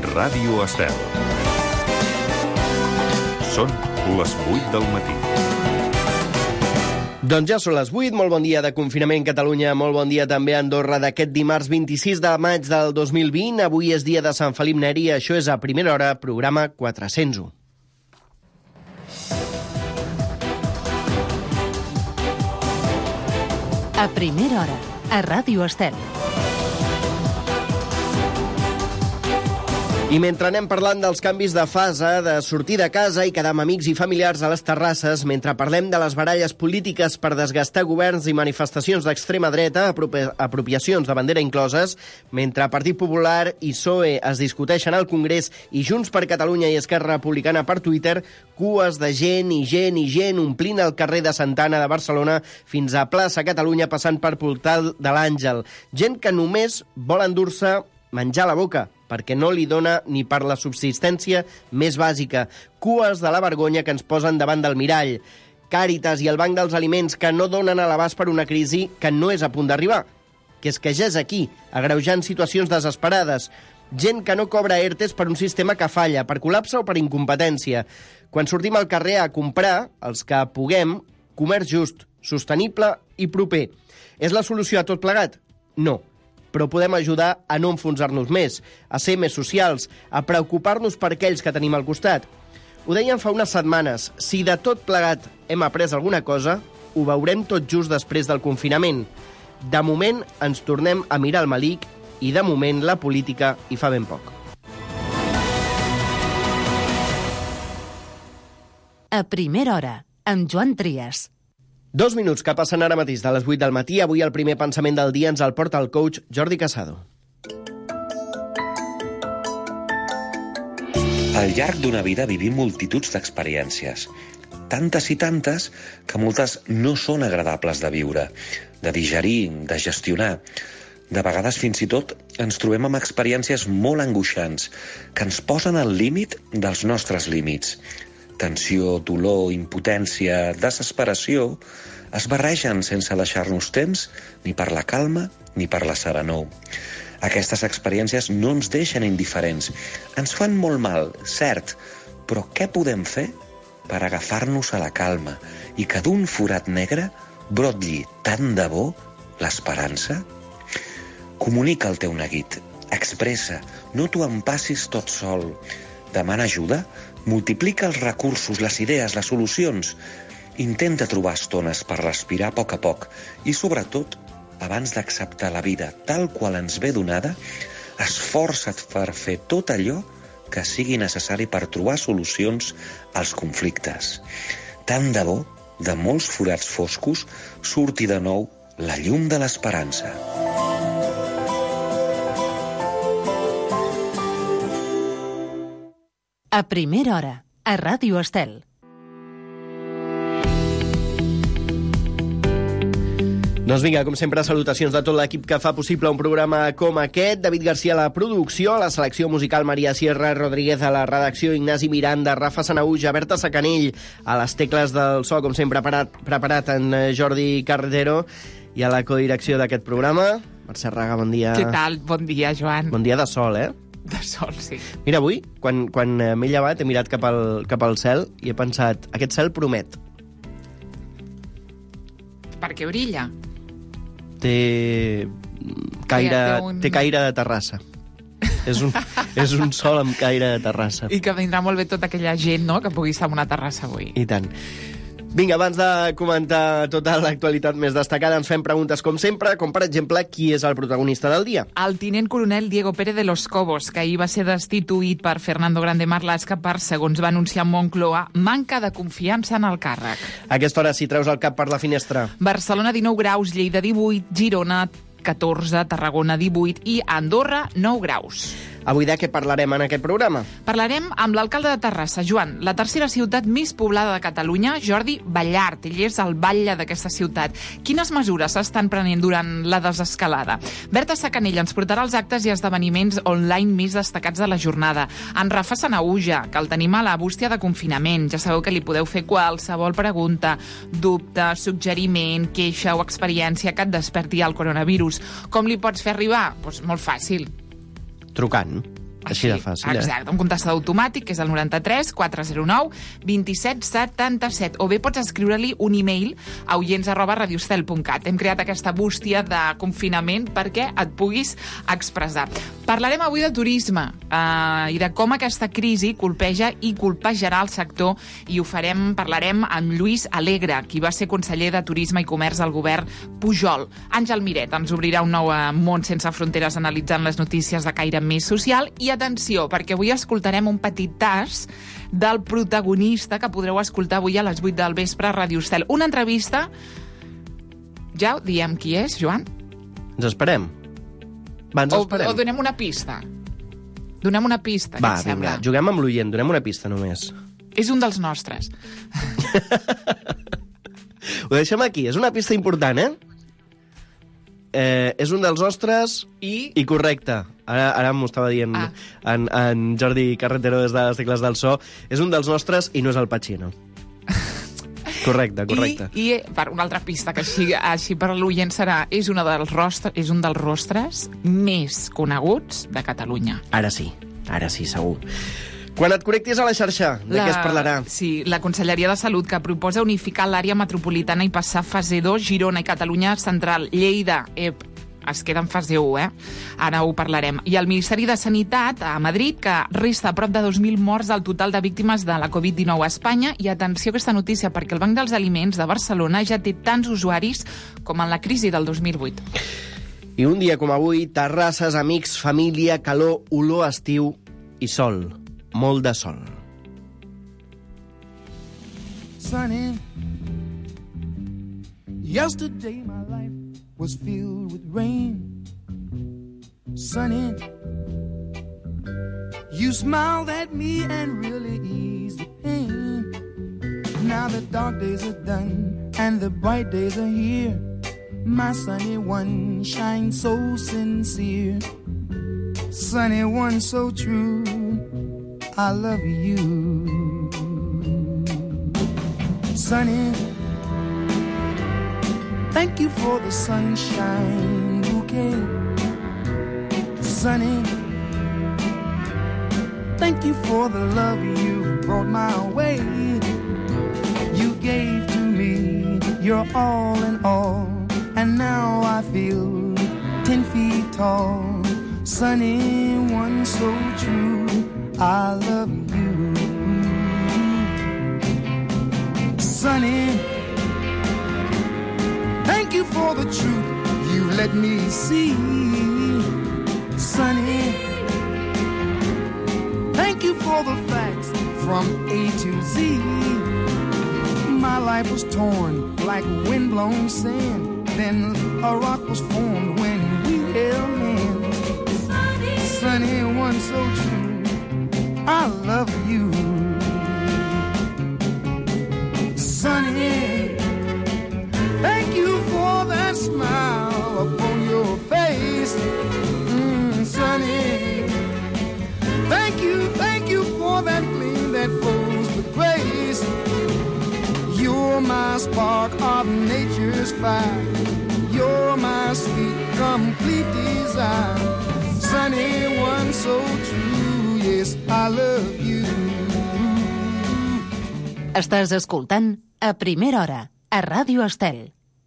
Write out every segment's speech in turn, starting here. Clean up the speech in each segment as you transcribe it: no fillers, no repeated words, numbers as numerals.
Ràdio Estel. Són les 8 del matí. Doncs ja són les 8, molt bon dia de confinament Catalunya, molt bon dia també a Andorra d'aquest dimarts 26 de maig del 2020. Avui és dia de Sant Felip Neri, això és a primera hora, programa 401. A primera hora, a Ràdio Estel. I mentre anem parlant dels canvis de fase, de sortir de casa i quedar amb amics i familiars a les terrasses, mentre parlem de les baralles polítiques per desgastar governs i manifestacions d'extrema dreta, apropiacions de bandera incloses, mentre Partit Popular i PSOE es discuteixen al Congrés i Junts per Catalunya i Esquerra Republicana per Twitter, cues de gent i gent i gent omplint el carrer de Santa Anna de Barcelona fins a plaça Catalunya passant per Portal de l'Àngel. Gent que només vol endur-se menjar a la boca, perquè no li dona ni per la subsistència més bàsica. Cues de la vergonya que ens posen davant del mirall. Càritas i el Banc dels Aliments que no donen a l'abast per una crisi que no és a punt d'arribar, que ja és aquí, agreujant situacions desesperades. Gent que no cobra ERTEs per un sistema que falla, per col·lapse o per incompetència. Quan sortim al carrer a comprar, els que puguem, comerç just, sostenible i proper. És la solució a tot plegat? No. Però podem ajudar a no enfonsar-nos més, a ser més socials, a preocupar-nos per aquells que tenim al costat. Ho deien fa unes setmanes, si de tot plegat hem après alguna cosa, ho veurem tot just després del confinament. De moment ens tornem a mirar el melic i de moment la política hi fa ben poc. A primera hora, amb Joan Trias. 2 minuts que passen ara mateix de les 8 del matí. Avui el primer pensament del dia ens el porta el coach Jordi Casado. Al llarg d'una vida vivim multituds d'experiències. Tantes i tantes que moltes no són agradables de viure, de digerir, de gestionar. De vegades fins i tot ens trobem amb experiències molt angoixants que ens posen al límit dels nostres límits. Tensió, dolor, impotència, desesperació es barregen sense deixar-nos temps ni per la calma ni per la serenor. Aquestes experiències no ens deixen indiferents. Ens fan molt mal, cert, però què podem fer per agafar-nos a la calma i que d'un forat negre brotlli tant de bo l'esperança? Comunica el teu neguit, expressa, no t'ho empassis tot sol. Demana ajuda, multiplica els recursos, les idees, les solucions. Intenta trobar estones per respirar a poc i, sobretot, abans d'acceptar la vida tal qual ens ve donada, esforça't per fer tot allò que sigui necessari per trobar solucions als conflictes. Tant de bo, de molts forats foscos, surti de nou la llum de l'esperança. A primera hora, a Ràdio Estel. Doncs vinga, com sempre, salutacions de tot l'equip que fa possible un programa com aquest. David Garcia a la producció, a la selecció musical Maria Sierra Rodríguez, a la redacció Ignasi Miranda, Rafa Sanauja, Berta Sacanell, a les tecles del so, com sempre, preparat en Jordi Carretero, i a la codirecció d'aquest programa, Mercè Raga, bon dia. Què tal? Bon dia, Joan. Bon dia de sol, eh? De sol, sí. Mira, avui, quan m'he llevat, he mirat cap al cel i he pensat, aquest cel promet. Per què brilla? Té caire de terrassa. És un sol amb caire de terrassa. I que vindrà molt bé tota aquella gent, no?, que pugui estar en una terrassa avui. I tant. Vinga, abans de comentar tota l'actualitat més destacada, ens fem preguntes com sempre, com per exemple, qui és el protagonista del dia? El tinent coronel Diego Pérez de los Cobos, que ahir va ser destituït per Fernando Grande Marlaska per, segons va anunciar Moncloa, manca de confiança en el càrrec. A aquesta hora, si treus el cap per la finestra. Barcelona 19 graus, Lleida 18, Girona 14, Tarragona 18 i Andorra 9 graus. Avui de què parlarem en aquest programa? Parlarem amb l'alcalde de Terrassa, Joan, la tercera ciutat més poblada de Catalunya, Jordi Ballart. Ell és el batlle d'aquesta ciutat. Quines mesures s'estan prenent durant la desescalada? Berta Sacanell ens portarà els actes i esdeveniments online més destacats de la jornada. En Rafa Sanauja, que el tenim a la bústia de confinament. Ja sabeu que li podeu fer qualsevol pregunta, dubte, suggeriment, queixa o experiència que et desperti el coronavirus. Com li pots fer arribar? Doncs molt fàcil. Trucant. Així de fàcil, Exacte, un contestador automàtic, que és el 93 409 27 77. O bé pots escriure-li un e-mail a oients@radiostel.cat. Hem creat aquesta bústia de confinament perquè et puguis expressar. Parlarem avui de turisme i de com aquesta crisi colpeja i colpejarà el sector, i parlarem amb Lluís Alegre, qui va ser conseller de Turisme i Comerç al govern Pujol. Àngel Miret ens obrirà un nou món sense fronteres analitzant les notícies de caire més social. I atenció, perquè avui escoltarem un petit tast del protagonista que podreu escoltar avui a les 8 del vespre a Ràdio Estel. Una entrevista... Ja ho diem qui és, Joan? Ens esperem. Va, ens esperem. O donem una pista. Donem una pista, va, què et sembla? Va, juguem amb l'oient, donem una pista només. És un dels nostres. Ho deixem aquí, és una pista important, és un dels nostres i correcte. Ara m'ho estava dient en Jordi Carretero des de les tecles del so. És un dels nostres i no és el Pacino. Correcte. I per una altra pista, que així per l'oient serà, és un dels rostres més coneguts de Catalunya. Ara sí, segur. Quan et connectis a la xarxa, de què es parlarà? Sí, la Conselleria de Salut, que proposa unificar l'àrea metropolitana i passar fase 2, Girona i Catalunya Central. Lleida, es queda en fase 1, Ara ho parlarem. I el Ministeri de Sanitat, a Madrid, que resta a prop de 2.000 morts del total de víctimes de la Covid-19 a Espanya. I atenció a aquesta notícia, perquè el Banc dels Aliments de Barcelona ja té tants usuaris com en la crisi del 2008. I un dia com avui, terrasses, amics, família, calor, olor a estiu i sol. Molt de sol. Sunny, yesterday my life was filled with rain. Sunny, you smiled at me and really eased the pain. Now the dark days are done and the bright days are here. My sunny one shines so sincere. Sunny one so true, I love you. Sunny, thank you for the sunshine bouquet. Sunny, thank you for the love you brought my way. You gave to me your all in all, and now I feel 10 feet tall. Sunny one so true, I love you. Sunny, thank you for the truth you let me see. Sunny, thank you for the facts from A to Z. My life was torn like windblown sand, then a rock was formed when we held hands. Sunny one so true, I love you. Sunny, thank you for that smile upon your face. Sunny, thank you for that gleam that flows with grace. You're my spark of nature's fire. You're my sweet, complete desire. Sunny one so true, yes, I love you. Estàs escoltant A Primera Hora, a Ràdio Estel.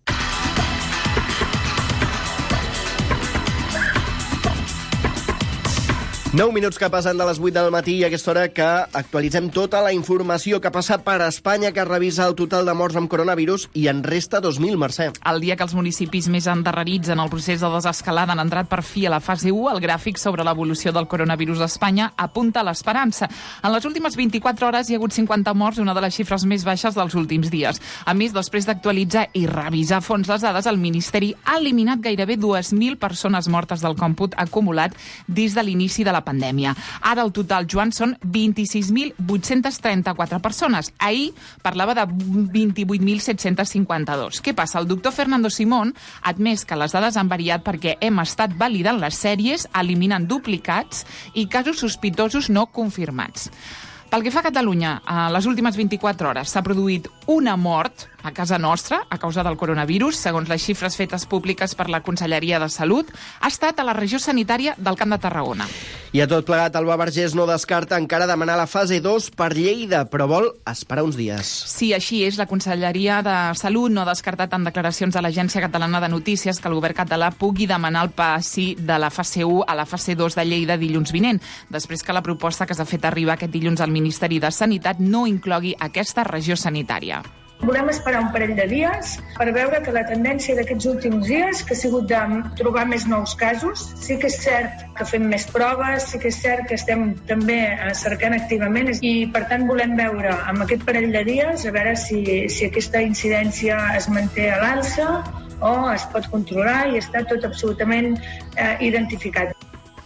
9 minuts que passen de les 8 del matí i a aquesta hora que actualitzem tota la informació que ha passat per Espanya, que revisa el total de morts amb coronavirus i en resta 2.000, Mercè. El dia que els municipis més endarrerits en el procés de desescalada han entrat per fi a la fase 1, el gràfic sobre l'evolució del coronavirus a Espanya apunta a l'esperança. En les últimes 24 hores hi ha hagut 50 morts, una de les xifres més baixes dels últims dies. A més, després d'actualitzar i revisar a fons les dades, el Ministeri ha eliminat gairebé 2.000 persones mortes del còmput acumulat des de l'inici de la pandèmia. Ara el total, Joan, són 26.834 persones. Ahir parlava de 28.752. Què passa? El doctor Fernando Simón ha admès que les dades han variat perquè hem estat validant les sèries, eliminant duplicats i casos sospitosos no confirmats. Pel que fa a Catalunya, a les últimes 24 hores s'ha produït una mort a casa nostra a causa del coronavirus. Segons les xifres fetes públiques per la Conselleria de Salut, ha estat a la regió sanitària del Camp de Tarragona. I a tot plegat, Alba Vergés no descarta encara demanar la fase 2 per Lleida, però vol esperar uns dies. Sí, així és. La Conselleria de Salut no ha descartat en declaracions a l'Agència Catalana de Notícies que el govern català pugui demanar el passi de la fase 1 a la fase 2 de Lleida dilluns vinent, després que la proposta que s'ha fet arribar aquest dilluns al Ministeri de Sanitat no inclogui aquesta regió sanitària. Volem esperar un parell de dies per veure que la tendència d'aquests últims dies, que ha sigut de trobar més nous casos, sí que és cert que fem més proves, sí que és cert que estem també cercant activament i, per tant, volem veure amb aquest parell de dies a veure si aquesta incidència es manté a l'alça o es pot controlar i està tot absolutament identificat.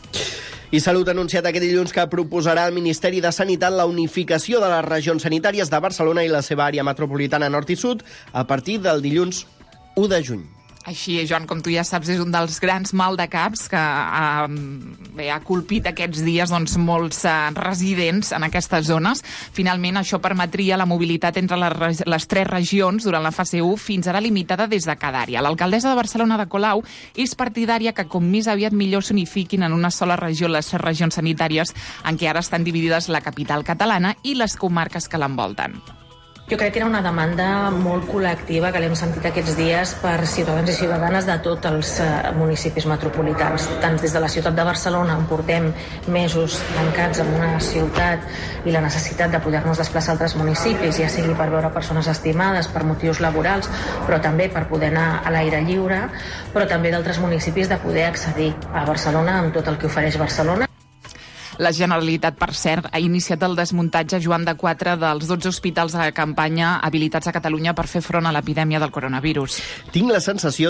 I Salut ha anunciat aquest dilluns que proposarà al Ministeri de Sanitat la unificació de les regions sanitàries de Barcelona i la seva àrea metropolitana nord i sud a partir del dilluns 1 de juny. Així és, Joan, com tu ja saps, és un dels grans maldecaps que ha colpit aquests dies molts residents en aquestes zones. Finalment, això permetria la mobilitat entre les tres regions durant la fase 1, fins ara limitada des de cada àrea. L'alcaldessa de Barcelona, Ada Colau, és partidària que com més aviat millor s'unifiquin en una sola regió les regions sanitàries en què ara estan dividides la capital catalana i les comarques que l'envolten. Jo crec que era una demanda molt col·lectiva que l'hem sentit aquests dies per ciutadans i ciutadanes de tots els municipis metropolitans. Tant des de la ciutat de Barcelona, on portem mesos tancats en una ciutat i la necessitat de poder-nos desplaçar a altres municipis, ja sigui per veure persones estimades, per motius laborals, però també per poder anar a l'aire lliure, però també d'altres municipis de poder accedir a Barcelona amb tot el que ofereix Barcelona. La Generalitat, per cert, ha iniciat el desmuntatge, Joan, de 4 dels 12 hospitals de campanya habilitats a Catalunya per fer front a l'epidèmia del coronavirus. Tinc la sensació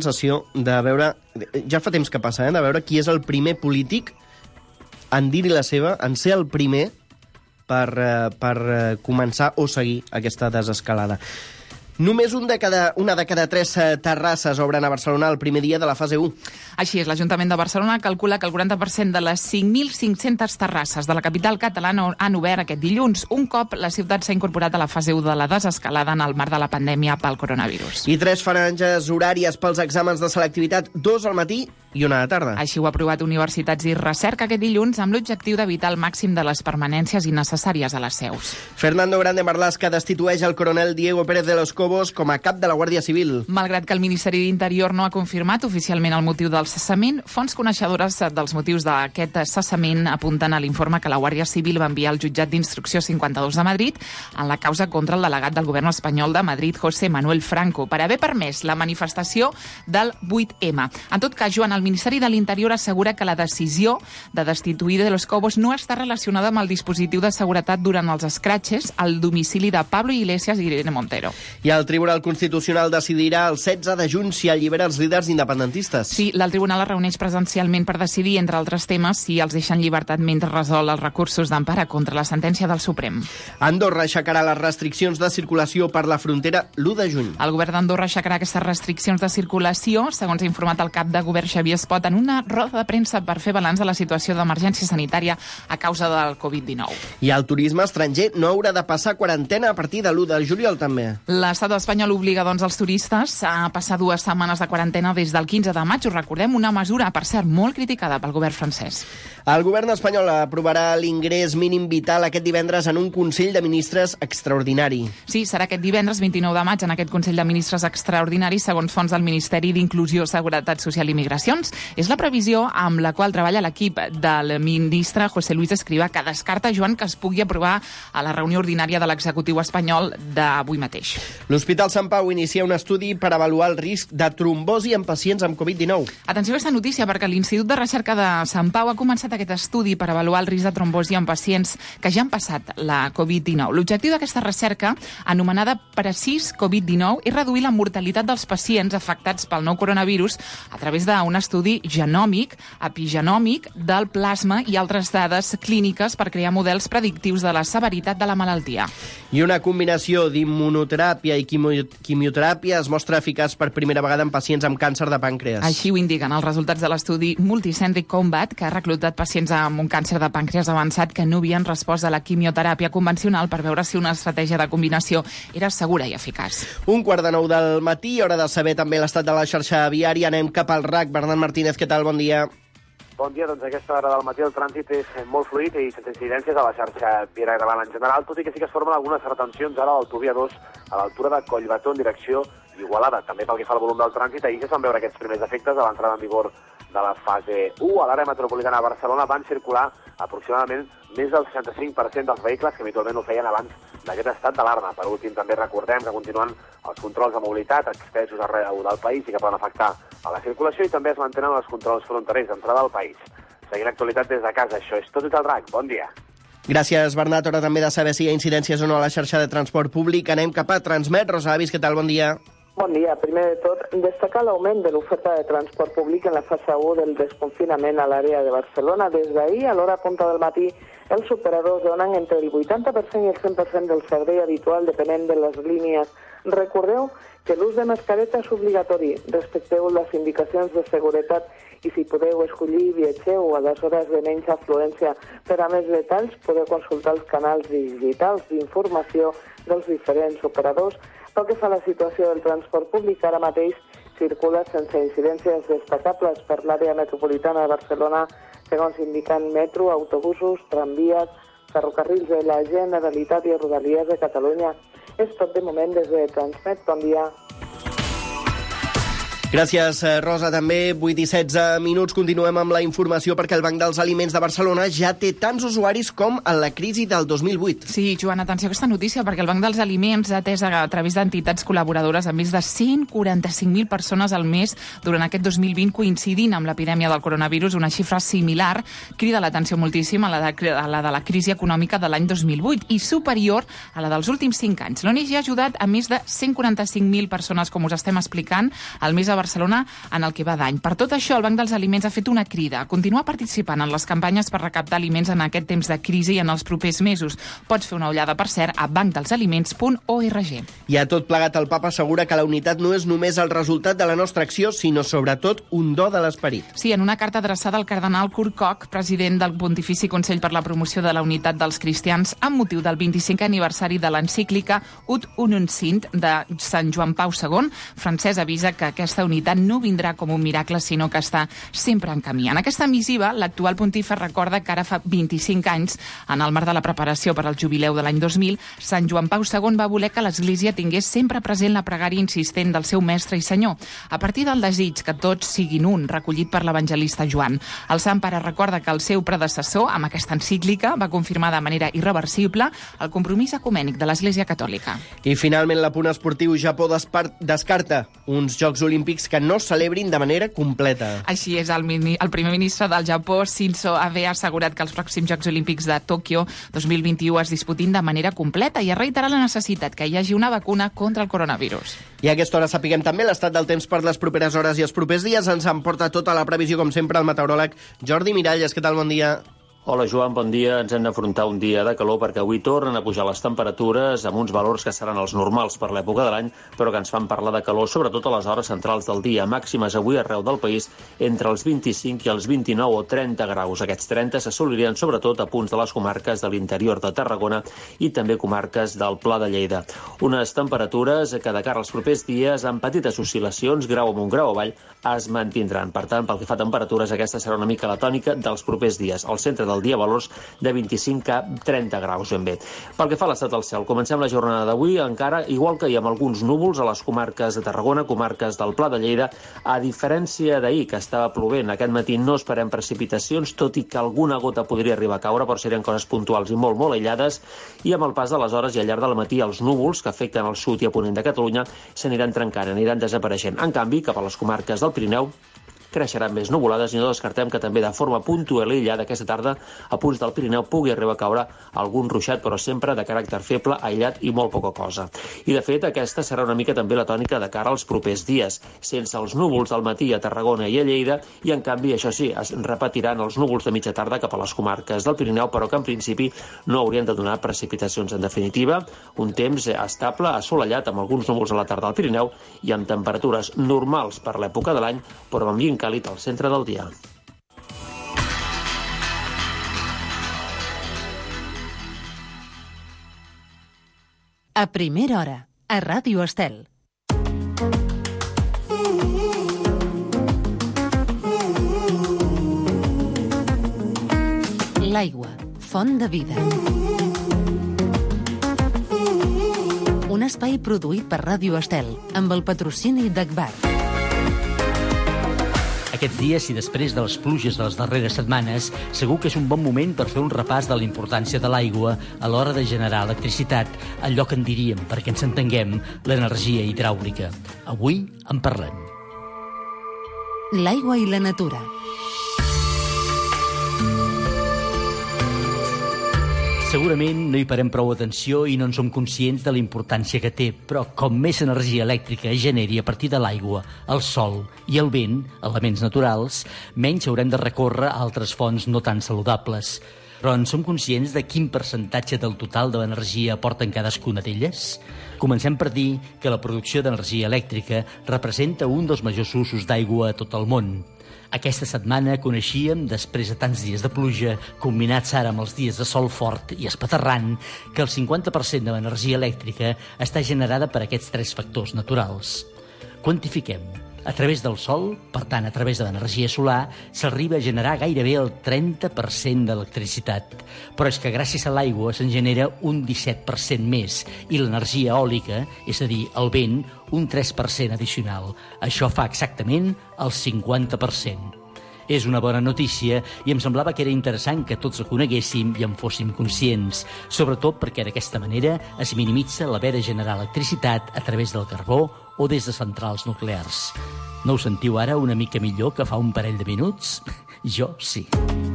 de veure, ja fa temps que passa, de veure qui és el primer polític en dir-hi la seva, en ser el primer per començar o seguir aquesta desescalada. Només una de cada 3 terrasses obren a Barcelona el primer dia de la fase 1. Així és, l'Ajuntament de Barcelona calcula que el 40% de les 5.500 terrasses de la capital catalana han obert aquest dilluns, un cop la ciutat s'ha incorporat a la fase 1 de la desescalada en el marc de la pandèmia pel coronavirus. I 3 franges horàries pels exàmens de selectivitat, 2 al matí i 1 a la tarda. Així ho ha aprovat Universitats i Recerca aquest dilluns amb l'objectiu d'evitar el màxim de les permanències innecessàries a les seus. Fernando Grande Marlaska destitueix el coronel Diego Pérez de los Cobos com a cap de la Guàrdia Civil. Malgrat que el Ministeri d'Interior no ha confirmat oficialment el motiu del cessament, fonts coneixedores dels motius d'aquest cessament apunten a l'informe que la Guàrdia Civil va enviar al jutjat d'instrucció 52 de Madrid en la causa contra el delegat del govern espanyol de Madrid, José Manuel Franco, per haver permès la manifestació del 8M. En tot cas, Joan, el Ministeri de l'Interior assegura que la decisió de destituir de los Cobos no està relacionada amb el dispositiu de seguretat durant els escratxes al domicili de Pablo Iglesias i Irene Montero. I el Tribunal Constitucional decidirà el 16 de juny si allibera els líders independentistes. Sí, el Tribunal es reuneix presencialment per decidir, entre altres temes, si els deixen llibertat mentre resol els recursos d'empara contra la sentència del Suprem. Andorra aixecarà les restriccions de circulació per la frontera l'1 de juny. El govern d'Andorra aixecarà aquestes restriccions de circulació, segons ha informat el cap de govern Xavier Espot en una roda de premsa per fer balanç de la situació d'emergència sanitària a causa del Covid-19. I el turisme estranger no haurà de passar quarantena a partir de l'1 de juliol, també. L'estat espanyol obliga, doncs, els turistes a passar 2 setmanes de quarantena des del 15 de maig. Us recordem, una mesura, per cert, molt criticada pel govern francès. El govern espanyol aprovarà l'ingrés mínim vital aquest divendres en un Consell de Ministres extraordinari. Sí, serà aquest divendres 29 de maig en aquest Consell de Ministres extraordinari, segons fonts del Ministeri d'Inclusió, Seguretat Social i Migracions. És la previsió amb la qual treballa l'equip del ministre José Luis Escrivá, que descarta, Joan, que es pugui aprovar a la reunió ordinària de l'executiu espanyol d'avui mateix. L'Hospital Sant Pau inicia un estudi per avaluar el risc de trombosi en pacients amb Covid-19. Atenció a aquesta notícia, perquè l'Institut de Recerca de Sant Pau ha començat aquest estudi per avaluar el risc de trombosi en pacients que ja han passat la Covid-19. L'objectiu d'aquesta recerca, anomenada Precís Covid-19, és reduir la mortalitat dels pacients afectats pel nou coronavirus a través d'un estudi genòmic, epigenòmic, del plasma i altres dades clíniques per crear models predictius de la severitat de la malaltia. I una combinació d'immunoteràpia i quimioteràpia es mostra eficaç per primera vegada en pacients amb càncer de pàncreas. Així ho indiquen els resultats de l'estudi Multicentric Combat, que ha reclutat pacients amb un càncer de pàncreas avançat que no havien respost a la quimioteràpia convencional per veure si una estratègia de combinació era segura i eficaç. 1:45 del matí, hora de saber també l'estat de la xarxa viària. Anem cap al RAC. Bernat Martínez, què tal? Bon dia. Bon dia, doncs a aquesta hora del matí el trànsit és molt fluid i sense incidències a la xarxa viària catalana en general, tot i que sí que es formen algunes retencions ara a l'autovia 2 a l'altura de Collbató en direcció Igualada. També pel que fa al volum del trànsit, ahir ja es van veure aquests primers efectes de l'entrada en vigor de la fase 1. A l'àrea metropolitana de Barcelona van circular aproximadament més del 65% dels vehicles que habitualment ho feien abans d'aquest estat d'alarma. Per últim, també recordem que continuen els controls de mobilitat extesos arreu del país i que poden afectar a la circulació, i també es mantenen els controls fronterers d'entrada al país. Seguint l'actualitat des de casa, això és tot el RAC. Bon dia. Gràcies, Bernat. Hora també de saber si hi ha incidències o no a la xarxa de transport públic. Anem cap a Transmet. Rosa Avis, què tal? Bon dia. Bon dia. Primer de tot, destacar l'augment de l'oferta de transport públic en la fase 1 del desconfinament a l'àrea de Barcelona. Des d'ahir, a l'hora punta del matí, els operadors donen entre el 80% i el 100% del servei habitual, depenent de les línies. Recordeu que l'ús de mascareta és obligatori. Respecteu les indicacions de seguretat i si podeu escollir, viatgeu a les hores de menys afluència. Per a més detalls, podeu consultar els canals digitals d'informació dels diferents operadors. Pel que fa a la situació del transport públic, ara mateix circula sense incidències destacables per l'àrea metropolitana de Barcelona, segons indiquen metro, autobusos, tramvies, ferrocarrils de la Generalitat i Rodalies de Catalunya. És tot de moment des de Transmet. Bon dia. Gràcies, Rosa. També 8 i 16 minuts. Continuem amb la informació perquè el Banc dels Aliments de Barcelona ja té tants usuaris com en la crisi del 2008. Sí, Joan, atenció a aquesta notícia, perquè el Banc dels Aliments ha atès a través d'entitats col·laboradores a més de 145.000 persones al mes durant aquest 2020, coincidint amb l'epidèmia del coronavirus, una xifra similar, crida l'atenció moltíssim a la de la crisi econòmica de l'any 2008 i superior a la dels últims 5 anys. L'ONG ha ajudat a més de 145.000 persones, com us estem explicant, al mes a Barcelona en el que va d'any. Per tot això, el Banc dels Aliments ha fet una crida a continuar participant en les campanyes per recaptar aliments en aquest temps de crisi i en els propers mesos. Pots fer una ullada, per cert, a bancdelsaliments.org. I a tot plegat, el papa assegura que la unitat no és només el resultat de la nostra acció, sinó sobretot un do de l'esperit. Sí, en una carta adreçada al cardenal Kurt Koch, president del Pontifici Consell per la Promoció de la Unitat dels Cristians, amb motiu del 25è aniversari de l'encíclica Ut Unum Sint de Sant Joan Pau II, Francesc avisa que aquesta unitat no vindrà com un miracle, sinó que està sempre en camí. En aquesta missiva, l'actual pontífer recorda que ara fa 25 anys, en el marc de la preparació per al jubileu de l'any 2000, Sant Joan Pau II va voler que l'Església tingués sempre present la pregària insistent del seu mestre i senyor, a partir del desig que tots siguin un, recollit per l'evangelista Joan. El Sant Pare recorda que el seu predecessor, amb aquesta encíclica, va confirmar de manera irreversible el compromís ecumènic de l'Església Catòlica. I finalment, l'apunt esportiu. Japó descarta uns Jocs Olímpics que no celebrin de manera completa. Així és, el primer ministre del Japó, Shinzo Abe, ha assegurat que els pròxims Jocs Olímpics de Tòquio 2021 es disputin de manera completa i ha reiterat la necessitat que hi hagi una vacuna contra el coronavirus. I a aquesta hora sapiguem també l'estat del temps per les properes hores i els propers dies. Ens emporta tota la previsió, com sempre, el meteoròleg Jordi Miralles. Què tal? Bon dia. Hola, Joan, bon dia. Ens hem d'afrontar un dia de calor perquè avui tornen a pujar les temperatures amb uns valors que seran els normals per l'època de l'any, però que ens fan parlar de calor, sobretot a les hores centrals del dia. Màximes avui arreu del país entre els 25 i els 29 o 30 graus. Aquests 30 s'assolirien sobretot a punts de les comarques de l'interior de Tarragona i també comarques del Pla de Lleida. Unes temperatures que de cara als propers dies, amb petites oscil·lacions, grau amunt, grau avall, es mantindran. Per tant, pel que fa a temperatures, aquesta serà una mica la tònica dels propers dies. Al centre del dia valors de 25 a 30 graus ben bé. Pel que fa a l'estat del cel, comencem la jornada d'avui encara, igual que hi ha alguns núvols a les comarques de Tarragona, comarques del Pla de Lleida, a diferència d'ahir, que estava plovent. Aquest matí no esperem precipitacions, tot i que alguna gota podria arribar a caure, però serien coses puntuals i molt aïllades, i amb el pas de les hores i al llarg del matí els núvols que afecten el sud i a ponent de Catalunya s'aniran trencant, aniran desapareixent. En canvi, cap a les comarques del Pirineu creixeran més nuvolades i no descartem que també de forma puntual i aïllada aquesta tarda a punts del Pirineu pugui arribar a caure algun ruixat, però sempre de caràcter feble, aïllat i molt poca cosa. I de fet aquesta serà una mica també la tònica de cara als propers dies, sense els núvols del matí a Tarragona i a Lleida, i en canvi això sí, es repetiran els núvols de mitja tarda cap a les comarques del Pirineu, però que en principi no haurien de donar precipitacions. En definitiva, un temps estable, assolellat, amb alguns núvols a la tarda al Pirineu i amb temperatures normals per l'època de l'any, però amb ambient càlid al centre del dia. A primera hora, a Ràdio Estel. L'aigua, font de vida. Un espai produït per Ràdio Estel, amb el patrocini d'Agbar. Aquests dies i després de les pluges de les darreres setmanes, segur que és un bon moment per fer un repàs de la importància de l'aigua a l'hora de generar electricitat, allò que en diríem, perquè ens entenguem, l'energia hidràulica. Avui en parlem. L'aigua i la natura. Segurament no hi parem prou atenció i no en som conscients de la importància que té, però com més energia elèctrica es generi a partir de l'aigua, el sol i el vent, elements naturals, menys haurem de recórrer a altres fonts no tan saludables. Però en som conscients de quin percentatge del total de l'energia aporten cadascuna d'elles? Comencem per dir que la producció d'energia elèctrica representa un dels majors usos d'aigua a tot el món. Aquesta setmana coneixíem, després de tants dies de pluja, combinats ara amb els dies de sol fort i espaterrant, que el 50% de l'energia elèctrica està generada per aquests tres factors naturals. Quantifiquem. A través del sol, per tant a través de l'energia solar, s'arriba a generar gairebé el 30% d'electricitat. Però és que gràcies a l'aigua se'n genera un 17% més i l'energia eòlica, és a dir, el vent, un 3% addicional. Això fa exactament el 50%. És una bona notícia i em semblava que era interessant que tots la coneguéssim i en fóssim conscients, sobretot perquè d'aquesta manera es minimitza l'haver de generar electricitat a través del carbó o des de centrals nuclears. No ho sentiu ara una mica millor que fa un parell de minuts? Jo sí.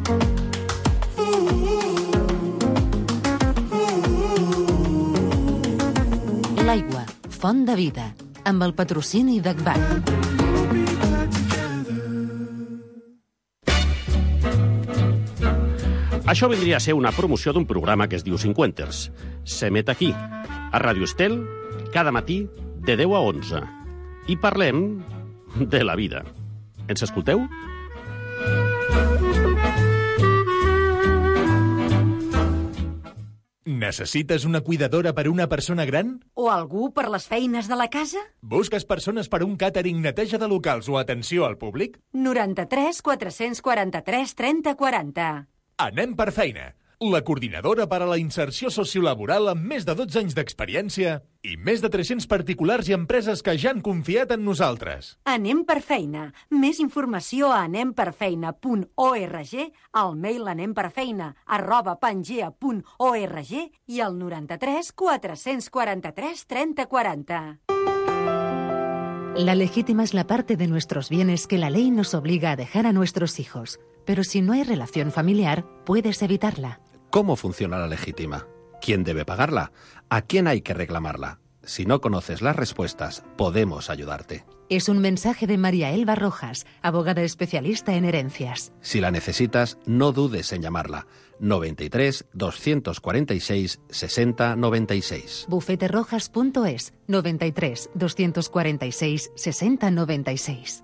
L'aigua, font de vida, amb el patrocini d'Agbar. Això vindria a ser una promoció d'un programa que es diu Cinquenters. S'emet aquí, a Ràdio Estel, cada matí de 10 a 11. I parlem de la vida. Ens escolteu? Necessites una cuidadora per una persona gran? O algú per les feines de la casa? Busques persones per un càtering, neteja de locals o atenció al públic? 93 443 30 40. Anem per feina. La coordinadora per a la inserció sociolaboral amb més de 12 anys d'experiència i més de 300 particulars i empreses que ja han confiat en nosaltres. Anem per feina. Més informació a anemperfeina.org, al mail anemperfeina@pangea.org i al 93 443 30 40. La legítima es la parte de nuestros bienes que la ley nos obliga a dejar a nuestros hijos. Pero si no hay relación familiar, puedes evitarla. ¿Cómo funciona la legítima? ¿Quién debe pagarla? ¿A quién hay que reclamarla? Si no conoces las respuestas, podemos ayudarte. Es un mensaje de María Elba Rojas, abogada especialista en herencias. Si la necesitas, no dudes en llamarla. 93 246 60 96. bufeterojas.es 93 246 60 96.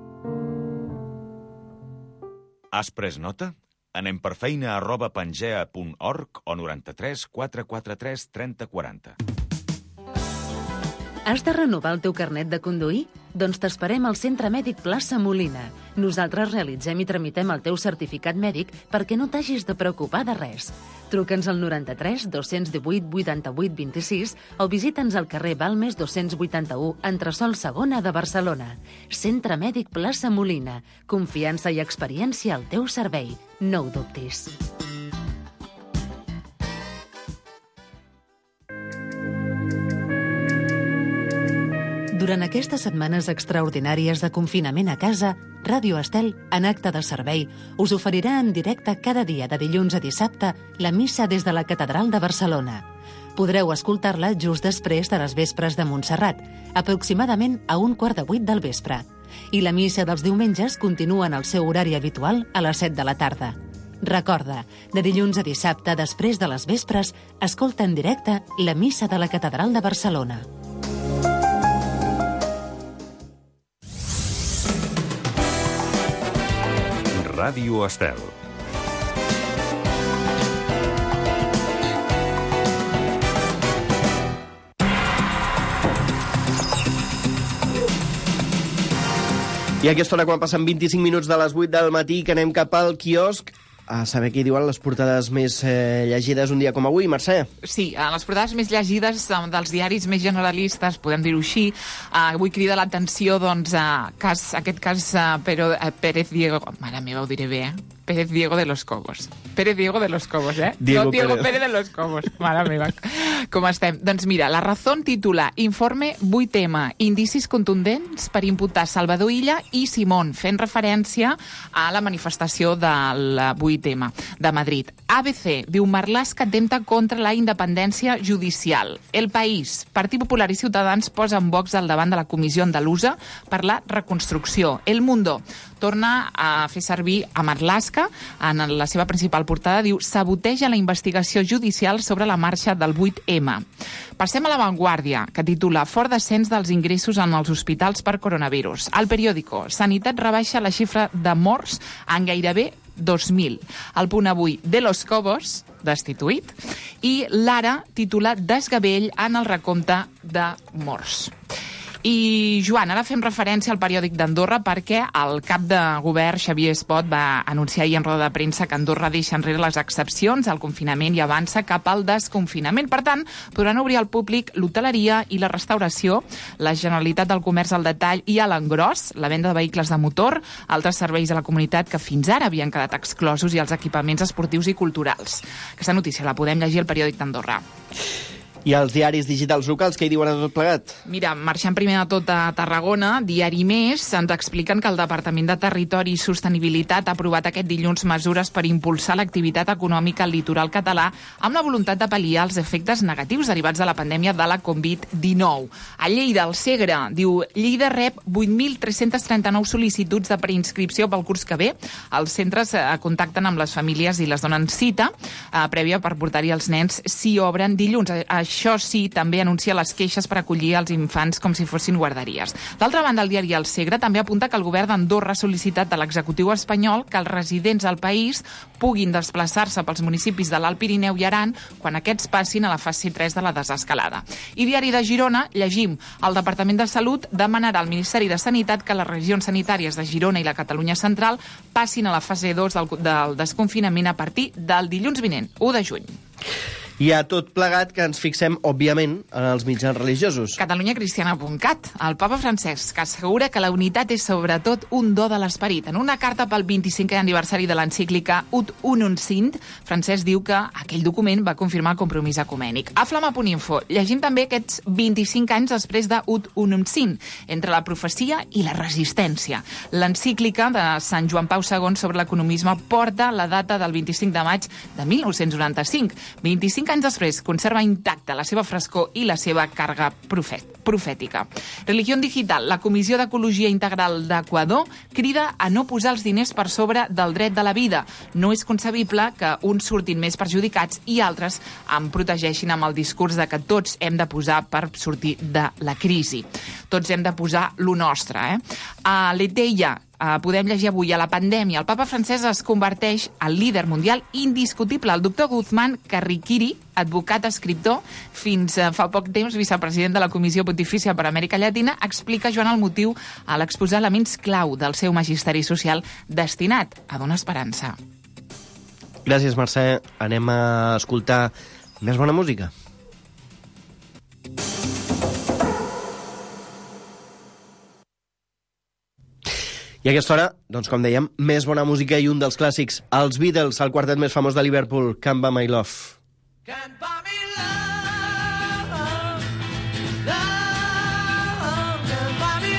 Has pres nota? Anem per feina@pangea.org o 93 443 30 40. Has de renovar el teu carnet de conduir? Doncs t'esperem al Centre Mèdic Plaça Molina. Nosaltres realitzem i tramitem el teu certificat mèdic perquè no t'hagis de preocupar de res. Truca'ns al 93 218 88 26 o visita'ns al carrer Balmes 281, entresòl segona de Barcelona. Centre Mèdic Plaça Molina. Confiança i experiència al teu servei. No ho dubtis. Durant aquestes setmanes extraordinàries de confinament a casa, Ràdio Estel, en acte de servei, us oferirà en directe cada dia de dilluns a dissabte la missa des de la Catedral de Barcelona. Podreu escoltar-la just després de les vespres de Montserrat, aproximadament a 7:15 del vespre. I la missa dels diumenges continua en el seu horari habitual a les 7 de la tarda. Recorda, de dilluns a dissabte, després de les vespres, escolta en directe la missa de la Catedral de Barcelona. Ràdio Estel. I a aquesta hora, quan passen 25 minuts de les 8 del matí, que anem cap al quiosc, a saber què diuen les portades més llegides un dia com avui, Mercè. Sí, les portades més llegides dels diaris més generalistes, podem dir-ho així. Avui crida l'atenció, doncs, aquest cas Pérez Diego... Mare meva, ho diré bé, Pérez Diego de los Cobos. Pérez Diego de los Cobos, Diego Pérez de los Cobos. Mare meva, com estem. Doncs mira, La Razón titula Informe 8M, indicis contundents per imputar Salvador Illa i Simón, fent referència a la manifestació del 8M de Madrid. ABC diu Marlaska atempta contra la independència judicial. El País, Partit Popular i Ciutadans posen Vox al davant de la Comissió Andalusa per la reconstrucció. El Mundo torna a fer servir a Marlaska, en la seva principal portada diu saboteja la investigació judicial sobre la marxa del 8M. Passem a La Vanguardia, que titula Fort descens dels ingressos en els hospitals per coronavirus. El Periódico, Sanitat rebaixa la xifra de morts en gairebé 2.000. El Punt Avui, De los Cobos, destituït, i l'Ara titula Desgavell en el recompte de morts. I, Joan, ara fem referència al periòdic d'Andorra perquè el cap de govern, Xavier Espot, va anunciar ahir en roda de premsa que Andorra deixa enrere les excepcions al confinament i avança cap al desconfinament. Per tant, podran obrir al públic l'hoteleria i la restauració, la Generalitat del Comerç al detall i a l'engròs, la venda de vehicles de motor, altres serveis a la comunitat que fins ara havien quedat exclosos i els equipaments esportius i culturals. Aquesta notícia la podem llegir al periòdic d'Andorra. I els diaris digitals locals, què hi diuen a tot plegat? Mira, marxant primer de tot a Tarragona, Diari Més, ens expliquen que el Departament de Territori i Sostenibilitat ha aprovat aquest dilluns mesures per impulsar l'activitat econòmica al litoral català amb la voluntat de pal·liar els efectes negatius derivats de la pandèmia de la Covid-19. A Lleida, el Segre, diu Lleida rep 8.339 sol·licituds de preinscripció pel curs que ve. Els centres contacten amb les famílies i les donen cita prèvia per portar-hi els nens si obren dilluns. Això sí, també anuncia les queixes per acollir els infants com si fossin guarderies. D'altra banda, el diari El Segre també apunta que el govern d'Andorra ha sol·licitat a l'executiu espanyol que els residents al país puguin desplaçar-se pels municipis de l'Alt Pirineu i Aran quan aquests passin a la fase 3 de la desescalada. I Diari de Girona, llegim, el Departament de Salut demanarà al Ministeri de Sanitat que les regions sanitàries de Girona i la Catalunya Central passin a la fase 2 del desconfinament a partir del dilluns vinent, 1 de juny. I a tot plegat que ens fixem, òbviament, en els mitjans religiosos. CatalunyaCristiana.cat. El papa Francesc assegura que la unitat és sobretot un do de l'esperit. En una carta pel 25è aniversari de l'encíclica Ut Unum Sint, Francesc diu que aquell document va confirmar el compromís ecumènic. A Flama.info llegim també aquests 25 anys després de Ut Unum Sint, entre la profecia i la resistència. L'encíclica de Sant Joan Pau II sobre l'economisme porta la data del 25 de maig de 1995. 25 anys després conserva intacta la seva frescor i la seva càrrega profètica. Religió Digital, la Comissió d'Ecologia Integral d'Equador crida a no posar els diners per sobre del dret de la vida. No és concebible que uns surtin més perjudicats i altres en protegeixin amb el discurs de que tots hem de posar per sortir de la crisi. Tots hem de posar lo nostre. A l'Eteia, podem llegir avui, a la pandèmia, el papa Francesc es converteix en líder mundial indiscutible. El doctor Guzmán Carriquiri, advocat, escriptor, fins fa poc temps vicepresident de la Comissió Pontifícia per Amèrica Llatina, explica, Joan, el motiu a l'exposar elements clau del seu magisteri social destinat a donar esperança. Gràcies, Mercè. Anem a escoltar més bona música. I a aquesta hora, doncs com dèiem, més bona música i un dels clàssics, els Beatles, el quartet més famós de Liverpool, Can't Buy Me Love. Can't buy me love, love, can't buy me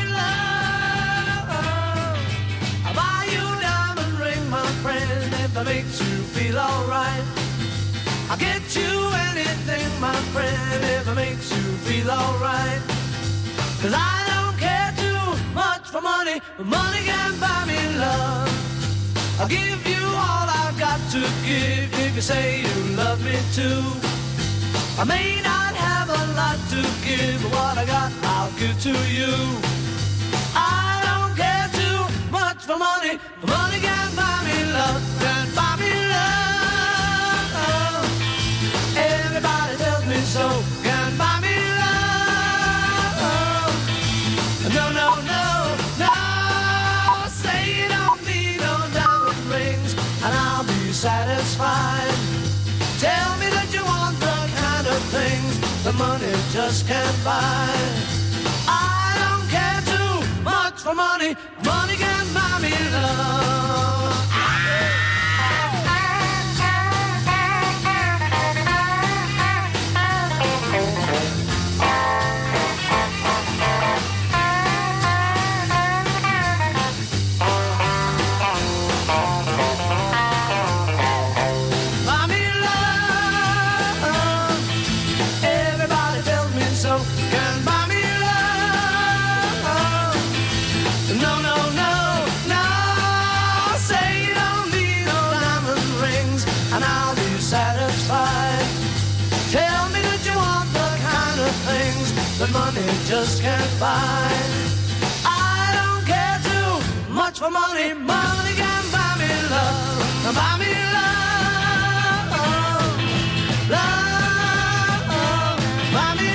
love. I'll buy you a diamond ring, my friend, if that makes you feel alright. I'll get you anything, my friend, if it makes you feel alright. 'Cause I don't care too much for money, but money can't buy me love. I'll give you all I've got to give if you say you love me too. I may not have a lot to give, but what I got I'll give to you. I don't care too much for money, but money can't buy me love, can't buy me love. Everybody tells me so, can't buy me love. No, no, no, no, say you don't need no diamond rings, and I'll be satisfied. Tell me that you want the kind of things that money just can't buy. I don't care too much for money. Money can buy me love. But money just can't buy. I don't care too much for money. Money can buy me love. Buy me love. Love. Buy me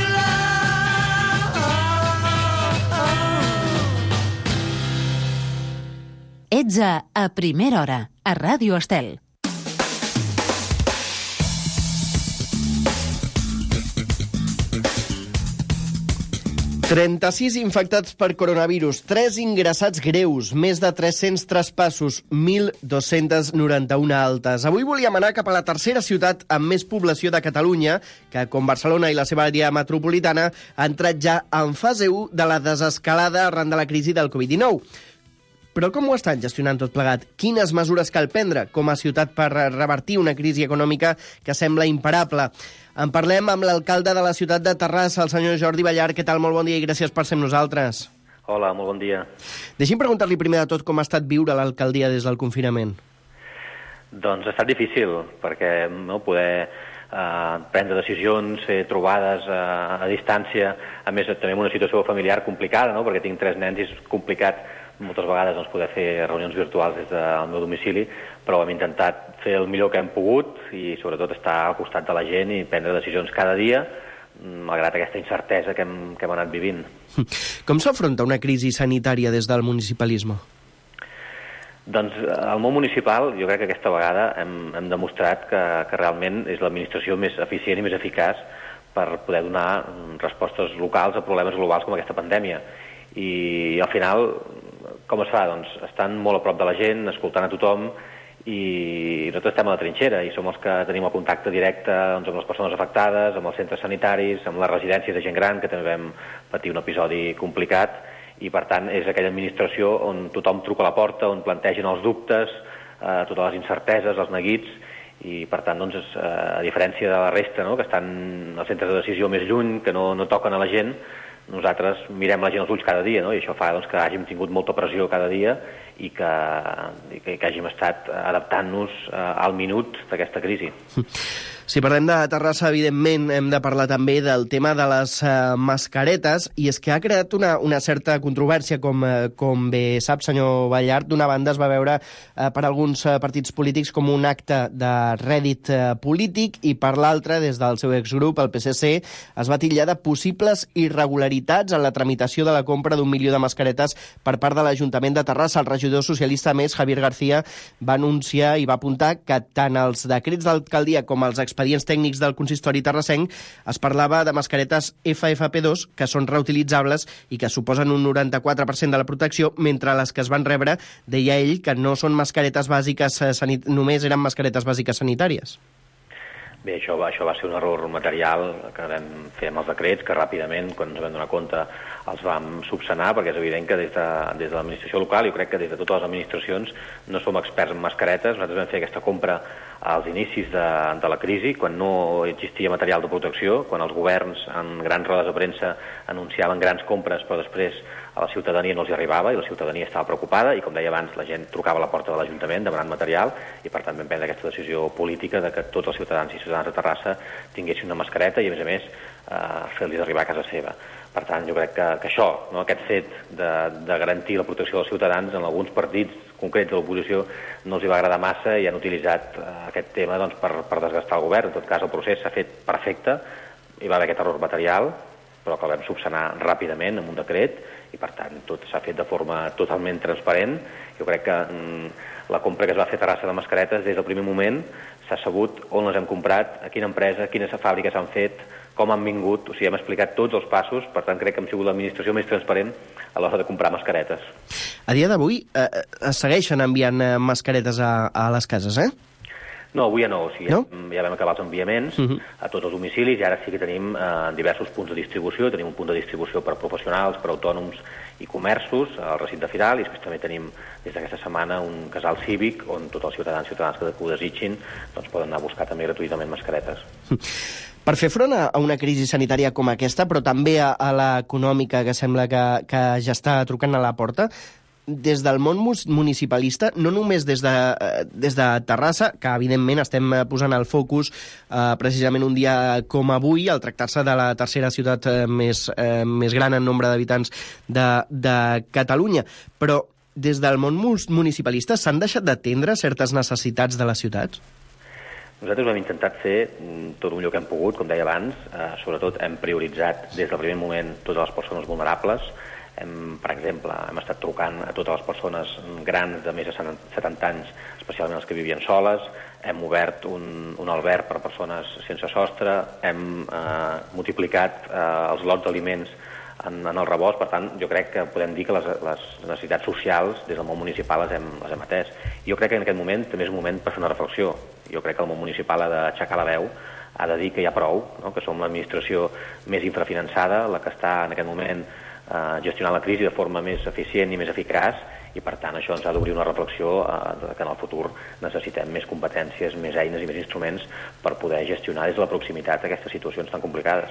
love. Ets a Primera Hora, a Ràdio Estel. ...36 infectats per coronavirus, 3 ingressats greus, més de 300 traspassos, 1.291 altes. Avui volíem anar cap a la tercera ciutat amb més població de Catalunya, que, com Barcelona i la seva àrea metropolitana, ha entrat ja en fase 1 de la desescalada arran de la crisi del Covid-19. Però com ho estan gestionant tot plegat? Quines mesures cal prendre com a ciutat per revertir una crisi econòmica que sembla imparable? En parlem amb l'alcalde de la ciutat de Terrassa, el senyor Jordi Ballart. Què tal? Molt bon dia i gràcies per ser amb nosaltres. Hola, molt bon dia. Deixi'm preguntar-li primer de tot com ha estat viure l'alcaldia des del confinament. Doncs ha estat difícil, perquè no poder prendre decisions, fer trobades a distància. A més, també en una situació familiar complicada, no? Perquè tinc 3 nens i és complicat moltes vegades doncs, poder fer reunions virtuals des del meu domicili, però hem intentat fer el millor que hem pogut i sobretot estar al costat de la gent i prendre decisions cada dia, malgrat aquesta incertesa que hem anat vivint. Com s'afronta una crisi sanitària des del municipalisme? Doncs al món municipal jo crec que aquesta vegada hem demostrat que realment és l'administració més eficient i més eficaç per poder donar respostes locals a problemes globals com aquesta pandèmia. I al final, com es fa? Doncs estan molt a prop de la gent, escoltant a tothom, i nosaltres estem a la trinxera i som els que tenim el contacte directe doncs, amb les persones afectades, amb els centres sanitaris, amb les residències de gent gran, que també vam patir un episodi complicat, i per tant és aquella administració on tothom truca a la porta, on plantegen els dubtes, totes les incerteses, els neguits, i per tant, doncs, a diferència de la resta, no?, que estan als centres de decisió més lluny, que no toquen a la gent, nosaltres mirem la gent als ulls cada dia, no? I això fa doncs, que hàgim tingut molta pressió cada dia i que hàgim estat adaptant-nos al minut d'aquesta crisi. Si parlem de Terrassa, evidentment, hem de parlar també del tema de les mascaretes, i és que ha creat una certa controvèrsia, com bé sap, senyor Ballart. D'una banda es va veure per alguns partits polítics com un acte de rèdit polític, i per l'altra, des del seu exgrup, el PSC, es va titllar de possibles irregularitats en la tramitació de la compra d'1 milió de mascaretes per part de l'Ajuntament de Terrassa. El regidor socialista, més, Javier García, va anunciar i va apuntar que tant els decrets d'alcaldia com els expedients tècnics del consistori terrassenc es parlava de mascaretes FFP2 que són reutilitzables i que suposen un 94% de la protecció, mentre les que es van rebre, deia ell, que no són mascaretes bàsiques, només eren mascaretes bàsiques sanitàries. Bé, això va ser un error material que vam fer amb els decrets, que ràpidament, quan ens vam donar compte, els vam subsanar, perquè és evident que des de l'administració local, jo crec que des de totes les administracions, no som experts en mascaretes. Nosaltres vam fer aquesta compra als inicis de la crisi, quan no existia material de protecció, quan els governs en grans rodes de premsa anunciaven grans compres, però després a la ciutadania no els hi arribava i la ciutadania estava preocupada, i com deia abans, la gent trucava a la porta de l'Ajuntament demanant material, i per tant vam prendre aquesta decisió política de que tots els ciutadans i ciutadanes de Terrassa tinguessin una mascareta i, a més, fer-los arribar a casa seva. Per tant, jo crec que això, no, aquest fet de garantir la protecció dels ciutadans, en alguns partits concrets de l'oposició no els hi va agradar massa i han utilitzat aquest tema doncs, per desgastar el govern. En tot cas, el procés s'ha fet perfecte, hi va haver aquest error material, però que el vam subsanar ràpidament amb un decret i, per tant, tot s'ha fet de forma totalment transparent. Jo crec que la compra que es va fer a Terrassa de mascaretes des del primer moment s'ha sabut on les hem comprat, a quina empresa, quines fàbriques han fet, com han vingut, o sigui, hem explicat tots els passos, per tant crec que hem sigut l'administració més transparent a l'hora de comprar mascaretes. A dia d'avui es segueixen enviant mascaretes a les cases, eh? No, avui ja no, o sigui, ja vam acabar els enviaments a tots els domicilis i ara sí que tenim diversos punts de distribució, tenim un punt de distribució per professionals, per autònoms i comerços al recinte firal, i després també tenim des d'aquesta setmana un casal cívic on tots els ciutadans que ho desitgin doncs poden anar a buscar també gratuïtament mascaretes. Per fer front a una crisi sanitària com aquesta, però també a l'econòmica que sembla que ja està trucant a la porta, des del món municipalista, no només des de Terrassa, que evidentment estem posant el focus precisament un dia com avui, al tractar-se de la tercera ciutat més gran en nombre d'habitants de Catalunya, però des del món municipalista s'han deixat d'atendre certes necessitats de les ciutats? Nosaltres ho hem intentat fer tot el millor que hem pogut, com deia abans. Sobretot hem prioritzat des del primer moment totes les persones vulnerables. Per exemple, hem estat trucant a totes les persones grans de més de 70 anys, especialment els que vivien soles. Hem obert un alberg per a persones sense sostre. Hem multiplicat els lots d'aliments en el rebost. Per tant, jo crec que podem dir que les necessitats socials des del món municipal les hem atès. Jo crec que en aquest moment també és un moment per fer una reflexió. Jo crec que el món municipal ha d'aixecar la veu, ha de dir que hi ha prou, que som l'administració més infrafinançada, la que està en aquest moment gestionar la crisi de forma més eficient i més eficaç, i per tant això ens ha d'obrir una reflexió que en el futur necessitem més competències, més eines i més instruments per poder gestionar des de la proximitat aquestes situacions tan complicades.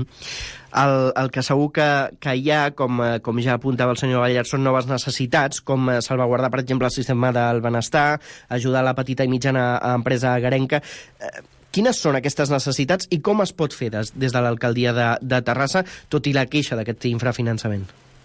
El que segur que hi ha, com ja apuntava el senyor Ballart, són noves necessitats, com salvaguardar, per exemple, el sistema del benestar, ajudar la petita i mitjana empresa agarenca. Quines són aquestes necessitats i com es pot fer des de l'alcaldia de Terrassa, tot i la queixa d'aquest infrafinançament?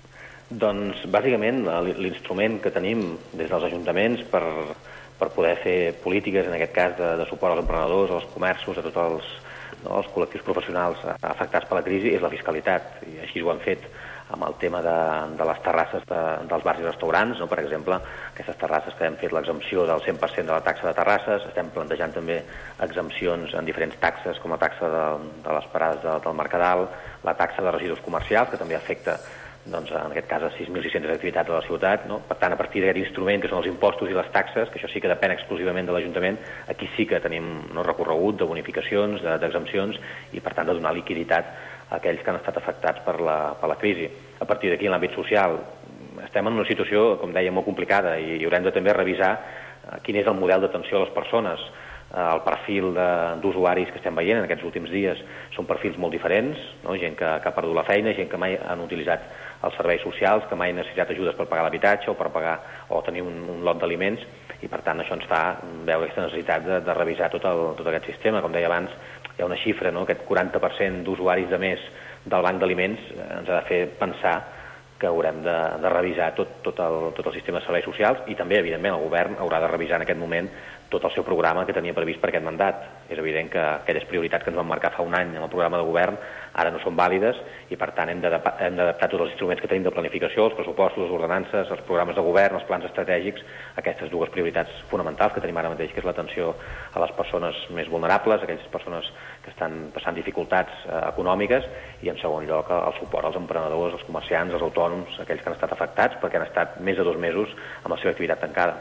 Doncs, bàsicament, l'instrument que tenim des dels ajuntaments per poder fer polítiques, en aquest cas, de suport als emprenedors, als comerços, a tots els col·lectius professionals afectats per la crisi, és la fiscalitat. I així ho han fet amb el tema de les terrasses dels bars i restaurants, per exemple, aquestes terrasses que hem fet l'exempció del 100% de la taxa de terrasses. Estem plantejant també exempcions en diferents taxes, com la taxa de les parades del Mercadal, la taxa de residus comercials, que també afecta, doncs, en aquest cas, a 6.600 activitats de la ciutat. Per tant, a partir d'aquest instrument, que són els impostos i les taxes, que això sí que depèn exclusivament de l'Ajuntament, aquí sí que tenim recorregut de bonificacions, d'exempcions, i per tant de donar liquiditat a aquells que han estat afectats per la crisi. A partir d'aquí, en l'àmbit social, estem en una situació, com deia, molt complicada, i haurem de també revisar quin és el model d'atenció a les persones. El perfil d'usuaris que estem veient en aquests últims dies són perfils molt diferents, gent que ha perdut la feina, gent que mai han utilitzat els serveis socials, que mai han necessitat ajudes per pagar l'habitatge o per pagar o tenir un lot d'aliments, i per tant això ens fa veure aquesta necessitat de revisar tot aquest sistema. Com deia abans, hi ha una xifra, aquest 40% d'usuaris de més del banc d'aliments ens ha de fer pensar que haurem de revisar tot el sistema de serveis socials, i també, evidentment, el govern haurà de revisar en aquest moment tot el seu programa que tenia previst per aquest mandat. És evident que aquelles prioritats que ens van marcar fa un any en el programa de govern ara no són vàlides, i per tant hem d'adaptar tots els instruments que tenim de planificació, els pressupostos, les ordenances, els programes de govern, els plans estratègics, aquestes dues prioritats fonamentals que tenim ara mateix, que és l'atenció a les persones més vulnerables, aquelles persones que estan passant dificultats econòmiques, i en segon lloc el suport als emprenedors, als comerciants, als autònoms, aquells que han estat afectats perquè han estat més de 2 mesos amb la seva activitat tancada.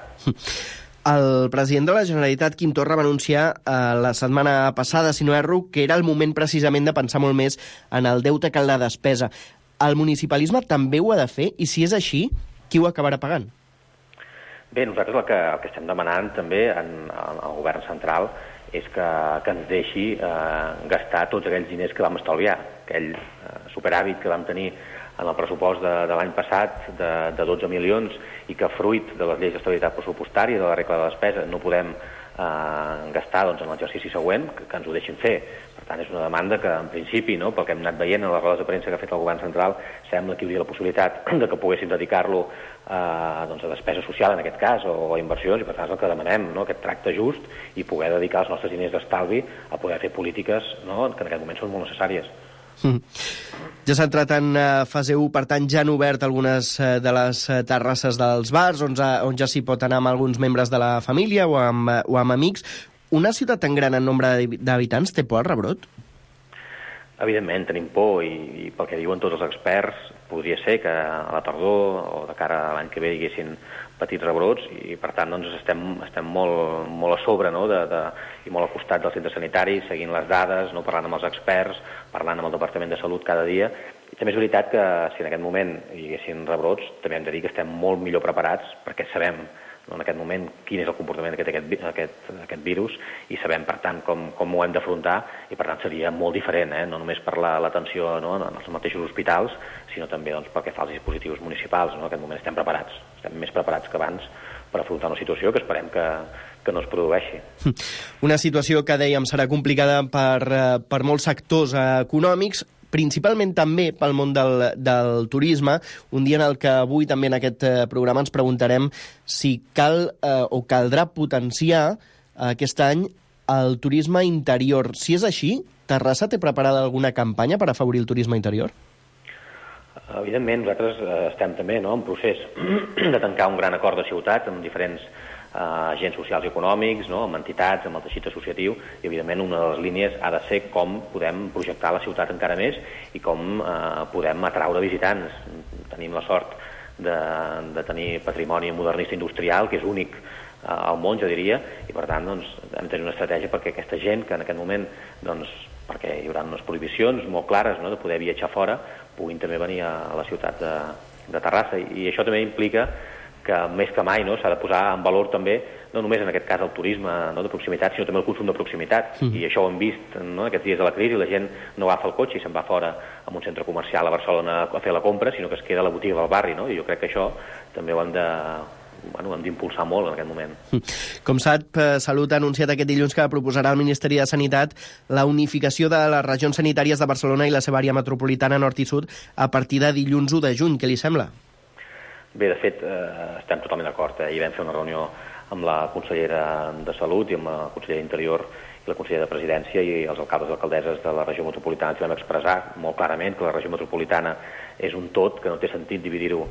El president de la Generalitat, Quim Torra, va anunciar la setmana passada, si no erro, que era el moment precisament de pensar molt més en el deute que en la despesa. El municipalisme també ho ha de fer, i si és així, qui ho acabarà pagant? Bé, nosaltres el que estem demanant també al govern central és que ens deixi gastar tots aquells diners que vam estalviar, aquell superàvit que vam tenir en el pressupost de l'any passat de 12 milions, i que fruit de les lleis d'estabilitat pressupostària i de la regla de despesa no podem gastar en l'exercici següent, que ens ho deixin fer. Per tant, és una demanda que, en principi, pel que hem anat veient en les rodes de premsa que ha fet el govern central, sembla que hi hauria la possibilitat de que poguessin dedicar-lo a despesa social, en aquest cas, o a inversions, i per tant és el que demanem, aquest tracte just, i poder dedicar els nostres diners d'estalvi a poder fer polítiques que en aquest moment són molt necessàries. Ja s'ha entrat en fase 1, per tant ja han obert algunes de les terrasses dels bars on ja s'hi pot anar amb alguns membres de la família o amb amics. Una ciutat tan gran en nombre d'habitants té por al rebrot? Evidentment, tenim por i pel que diuen tots els experts, podria ser que a la tardor o de cara a l'any que ve hi haguessin petits rebrots i, per tant, doncs, estem molt a sobre, no?, i molt al costat dels centres sanitaris, seguint les dades, no?, parlant amb els experts, parlant amb el Departament de Salut cada dia. I també és veritat que si en aquest moment hi haguessin rebrots, també hem de dir que estem molt millor preparats perquè sabem en aquest moment quin és el comportament que té aquest virus i sabem, per tant, com ho hem d'afrontar i, per tant, seria molt diferent, no només per l'atenció en els mateixos hospitals, sinó també pel que fa als dispositius municipals. En aquest moment estem preparats, estem més preparats que abans per afrontar una situació que esperem que no es produeixi. Una situació que, dèiem, serà complicada per molts sectors econòmics, principalment també pel món del turisme, un dia en el que avui també en aquest programa ens preguntarem si cal o caldrà potenciar aquest any el turisme interior. Si és així, Terrassa té preparada alguna campanya per afavorir el turisme interior? Evidentment, nosaltres estem també en procés de tancar un gran acord de ciutat amb diferents agents socials i econòmics, amb entitats, amb el teixit associatiu, i evidentment una de les línies ha de ser com podem projectar la ciutat encara més i com podem atraure visitants. Tenim la sort de tenir patrimoni modernista industrial, que és únic al món, jo diria, i per tant hem de tenir una estratègia perquè aquesta gent que en aquest moment, perquè hi haurà unes prohibicions molt clares de poder viatjar fora, puguin també venir a la ciutat de Terrassa. I això també implica que més que mai s'ha de posar en valor també, no només en aquest cas el turisme de proximitat, sinó també el consum de proximitat. I això ho hem vist aquests dies de la crisi, la gent no agafa el cotxe i se'n va fora a un centre comercial a Barcelona a fer la compra, sinó que es queda a la botiga del barri, i jo crec que això també ho hem d'impulsar molt en aquest moment. Com sap, Salut ha anunciat aquest dilluns que proposarà al Ministeri de Sanitat la unificació de les regions sanitàries de Barcelona i la seva àrea metropolitana nord i sud a partir de dilluns 1 de juny. Què li sembla? Bé, de fet, estem totalment d'acord. Ahir vam fer una reunió amb la consellera de Salut i amb la consellera d'Interior i la consellera de Presidència i els alcaldes i alcaldesses de la regió metropolitana que vam expressar molt clarament que la regió metropolitana és un tot, que no té sentit dividir-ho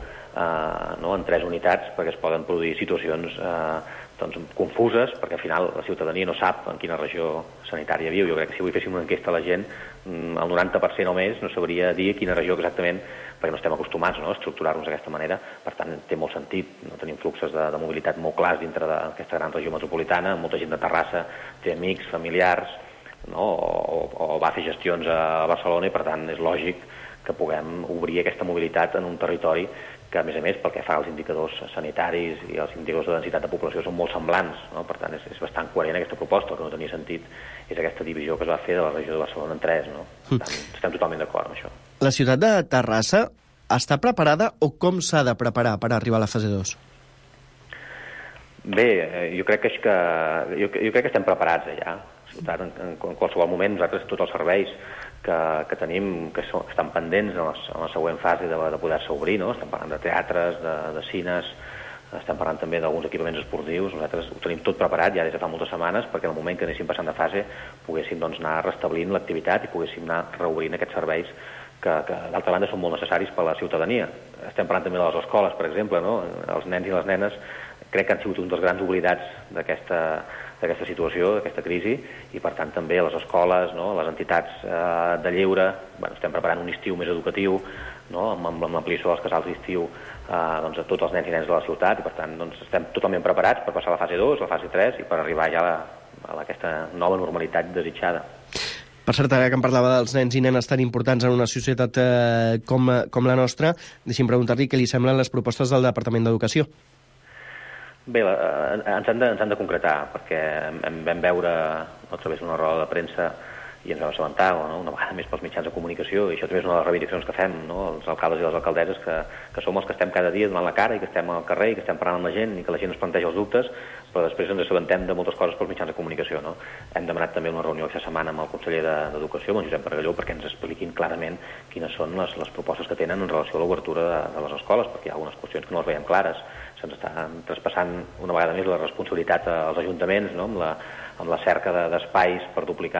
en 3 unitats perquè es poden produir situacions confuses, perquè al final la ciutadania no sap en quina regió sanitària viu. Jo crec que si avui féssim una enquesta a la gent, el 90% o més no sabria dir quina regió exactament, perquè no estem acostumats a estructurar-nos d'aquesta manera. Per tant, té molt sentit. No tenim fluxos de mobilitat molt clars dintre d'aquesta gran regió metropolitana. Molta gent de Terrassa té amics, familiars, o va fer gestions a Barcelona i, per tant, és lògic que puguem obrir aquesta mobilitat en un territori que, a més, pel que fa als indicadors sanitaris i als indicadors de densitat de població són molt semblants. Per tant, és bastant coherent aquesta proposta. El que no tenia sentit és aquesta divisió que es va fer de la regió de Barcelona en 3. Per tant, estem totalment d'acord amb això. La ciutat de Terrassa està preparada o com s'ha de preparar per arribar a la fase 2? Bé, jo crec que estem preparats ja. En qualsevol moment nosaltres tots els serveis que tenim, que estan pendents en la següent fase de poder-se obrir, estem parlant de teatres, de cines, estem parlant també d'alguns equipaments esportius. Nosaltres ho tenim tot preparat ja des de fa moltes setmanes perquè en el moment que anéssim passant de fase poguéssim anar restablint l'activitat i poguéssim anar reobrint aquests serveis que d'altra banda són molt necessaris per a la ciutadania. Estem parlant també de les escoles, per exemple, els nens i les nenes crec que han sigut un dels grans oblidats d'aquesta situació, d'aquesta crisi, i per tant també les escoles, les entitats de lleure, estem preparant un estiu més educatiu, amb l'ampliació dels casals d'estiu a tots els nens i nenes de la ciutat, i per tant estem totalment preparats per passar a la fase 2, la fase 3, i per arribar ja a aquesta nova normalitat desitjada. Per cert, ara que em parlava dels nens i nenes tan importants en una societat com la nostra, deixi'm preguntar-li què li semblen les propostes del Departament d'Educació. Bé, ens han de concretar, perquè vam veure a través d'una roda de premsa i ens vam assabentar una vegada més pels mitjans de comunicació, i això també és una de les reivindicacions que fem, els alcaldes i les alcaldesses, que som els que estem cada dia donant la cara i que estem al carrer i que estem parlant amb la gent i que la gent ens planteja els dubtes, però després ens assabentem de moltes coses pels mitjans de comunicació. Hem demanat també una reunió aquesta setmana amb el conseller d'Educació, amb en Josep Bargalló, perquè ens expliquin clarament quines són les propostes que tenen en relació a l'obertura de les escoles, perquè hi ha algunes qüestions que no les veiem clares. Se'ns està traspassant una vegada més la responsabilitat als ajuntaments, amb la cerca d'espais per duplicar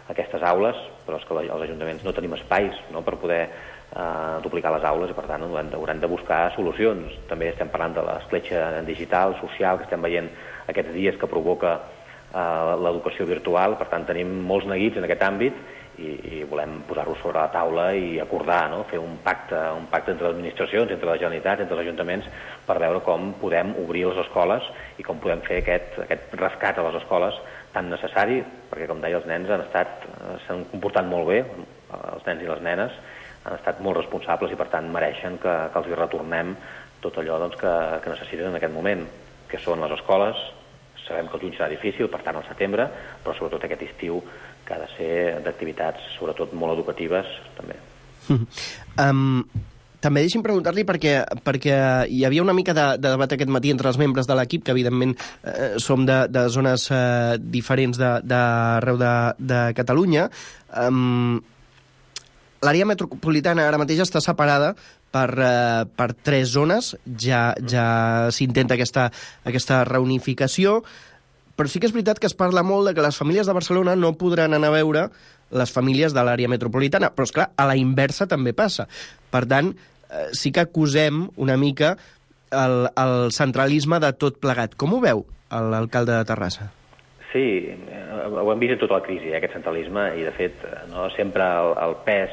aquestes aules, però és que els ajuntaments no tenim espais, no?, per poder duplicar les aules, i per tant haurem de buscar solucions. També estem parlant de l'escletxa digital, social, que estem veient aquests dies que provoca l'educació virtual. Per tant, tenim molts neguits en aquest àmbit i volem posar-los sobre la taula i acordar, no?, fer un pacte entre les administracions, entre la Generalitat, entre els ajuntaments, per veure com podem obrir les escoles i com podem fer aquest rescat a les escoles tan necessari, perquè, com deia, els nens s'han comportat molt bé, els nens i les nenes han estat molt responsables i, per tant, mereixen que els hi retornem tot allò que necessiten en aquest moment, que són les escoles. Sabem que el juny serà difícil, per tant, al setembre, però sobretot aquest estiu, que ha de ser d'activitats, sobretot molt educatives, també. També deixi'm preguntar-li, perquè hi havia una mica de debat aquest matí entre els membres de l'equip, que evidentment som de zones diferents d'arreu de Catalunya. L'àrea metropolitana ara mateix està separada per 3 zones, ja s'intenta aquesta reunificació, però sí que és veritat que es parla molt de que les famílies de Barcelona no podran anar a veure les famílies de l'àrea metropolitana, però, esclar, a la inversa també passa. Per tant, sí que acusem una mica el centralisme de tot plegat. Com ho veu l'alcalde de Terrassa? Sí, ho hem vist en tota la crisi, aquest centralisme, i de fet sempre el pes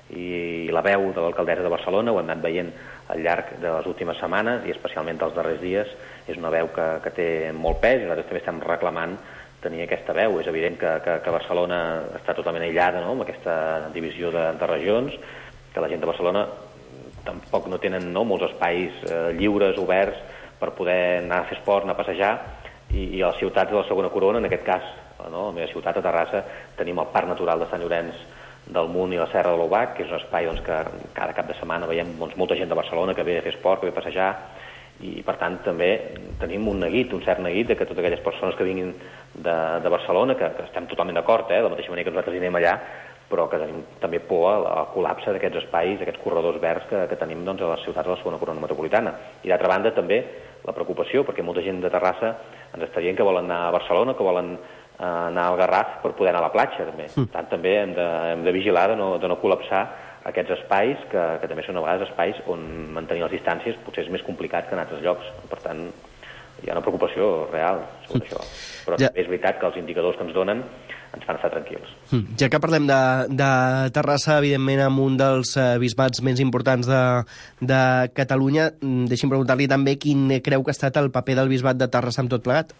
i la veu de l'alcaldessa de Barcelona ho hem anat veient al llarg de les últimes setmanes i especialment dels darrers dies. És una veu que té molt pes i nosaltres també estem reclamant tenir aquesta veu. És evident que Barcelona està totalment aïllada, no?, amb aquesta divisió de regions, que la gent de Barcelona tampoc no tenen molts espais lliures, oberts, per poder anar a fer esport, anar a passejar, i a les ciutats de la segona corona, en aquest cas, no?, a la meva ciutat, a Terrassa, tenim el Parc Natural de Sant Llorenç del Munt i la Serra de l'Obac, que és un espai que cada cap de setmana veiem molta gent de Barcelona que ve a fer esport, que ve a passejar, i per tant també tenim un cert neguit de que totes aquelles persones que vinguin de Barcelona, que estem totalment d'acord, de la mateixa manera que nosaltres hi anem allà, però que tenim també por al col·lapse d'aquests espais, d'aquests corredors verds que tenim a les ciutats de la segona corona metropolitana. I d'altra banda també la preocupació, perquè molta gent de Terrassa ens està dient que volen anar a Barcelona, que volen anar al Garraf per poder anar a la platja, també. Per tant, també hem de vigilar de no col·lapsar aquests espais, que també són a vegades espais on mantenir les distàncies potser és més complicat que en altres llocs. Per tant, hi ha una preocupació real sobre això. Però també és veritat que els indicadors que ens donen ens fan estar tranquils. Ja que parlem de Terrassa, evidentment, amb un dels bisbats més importants de Catalunya, deixi'm preguntar-li també quin creu que ha estat el paper del bisbat de Terrassa amb tot plegat.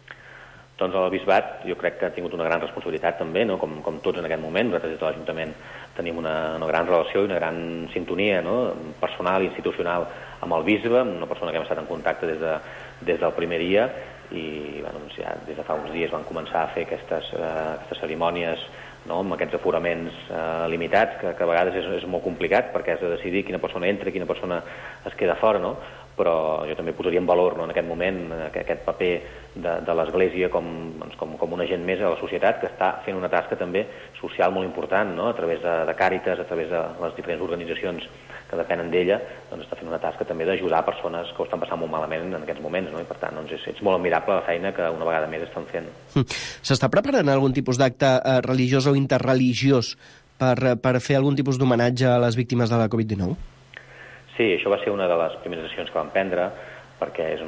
Doncs el bisbat jo crec que ha tingut una gran responsabilitat també, no?, com tots en aquest moment. Nosaltres des de l'Ajuntament tenim una gran relació i una gran sintonia, no?, personal i institucional amb el bisbe, una persona que hem estat en contacte des del primer dia, i ja des de fa uns dies van començar a fer aquestes cerimònies, no?, amb aquests aforaments limitats, que a vegades és molt complicat perquè has de decidir quina persona entra i quina persona es queda fora, no?, però jo també posaria en valor, no?, en aquest moment aquest paper de l'Església com un agent més a la societat, que està fent una tasca també social molt important, no?, a través de Càritas, a través de les diferents organitzacions que depenen d'ella, doncs està fent una tasca també d'ajudar persones que ho estan passant molt malament en aquests moments, no?, i per tant doncs és molt admirable la feina que una vegada més estan fent. S'està preparant algun tipus d'acte religiós o interreligiós per fer algun tipus d'homenatge a les víctimes de la Covid-19? Sí, això va ser una de les primeres decisions que vam prendre, perquè és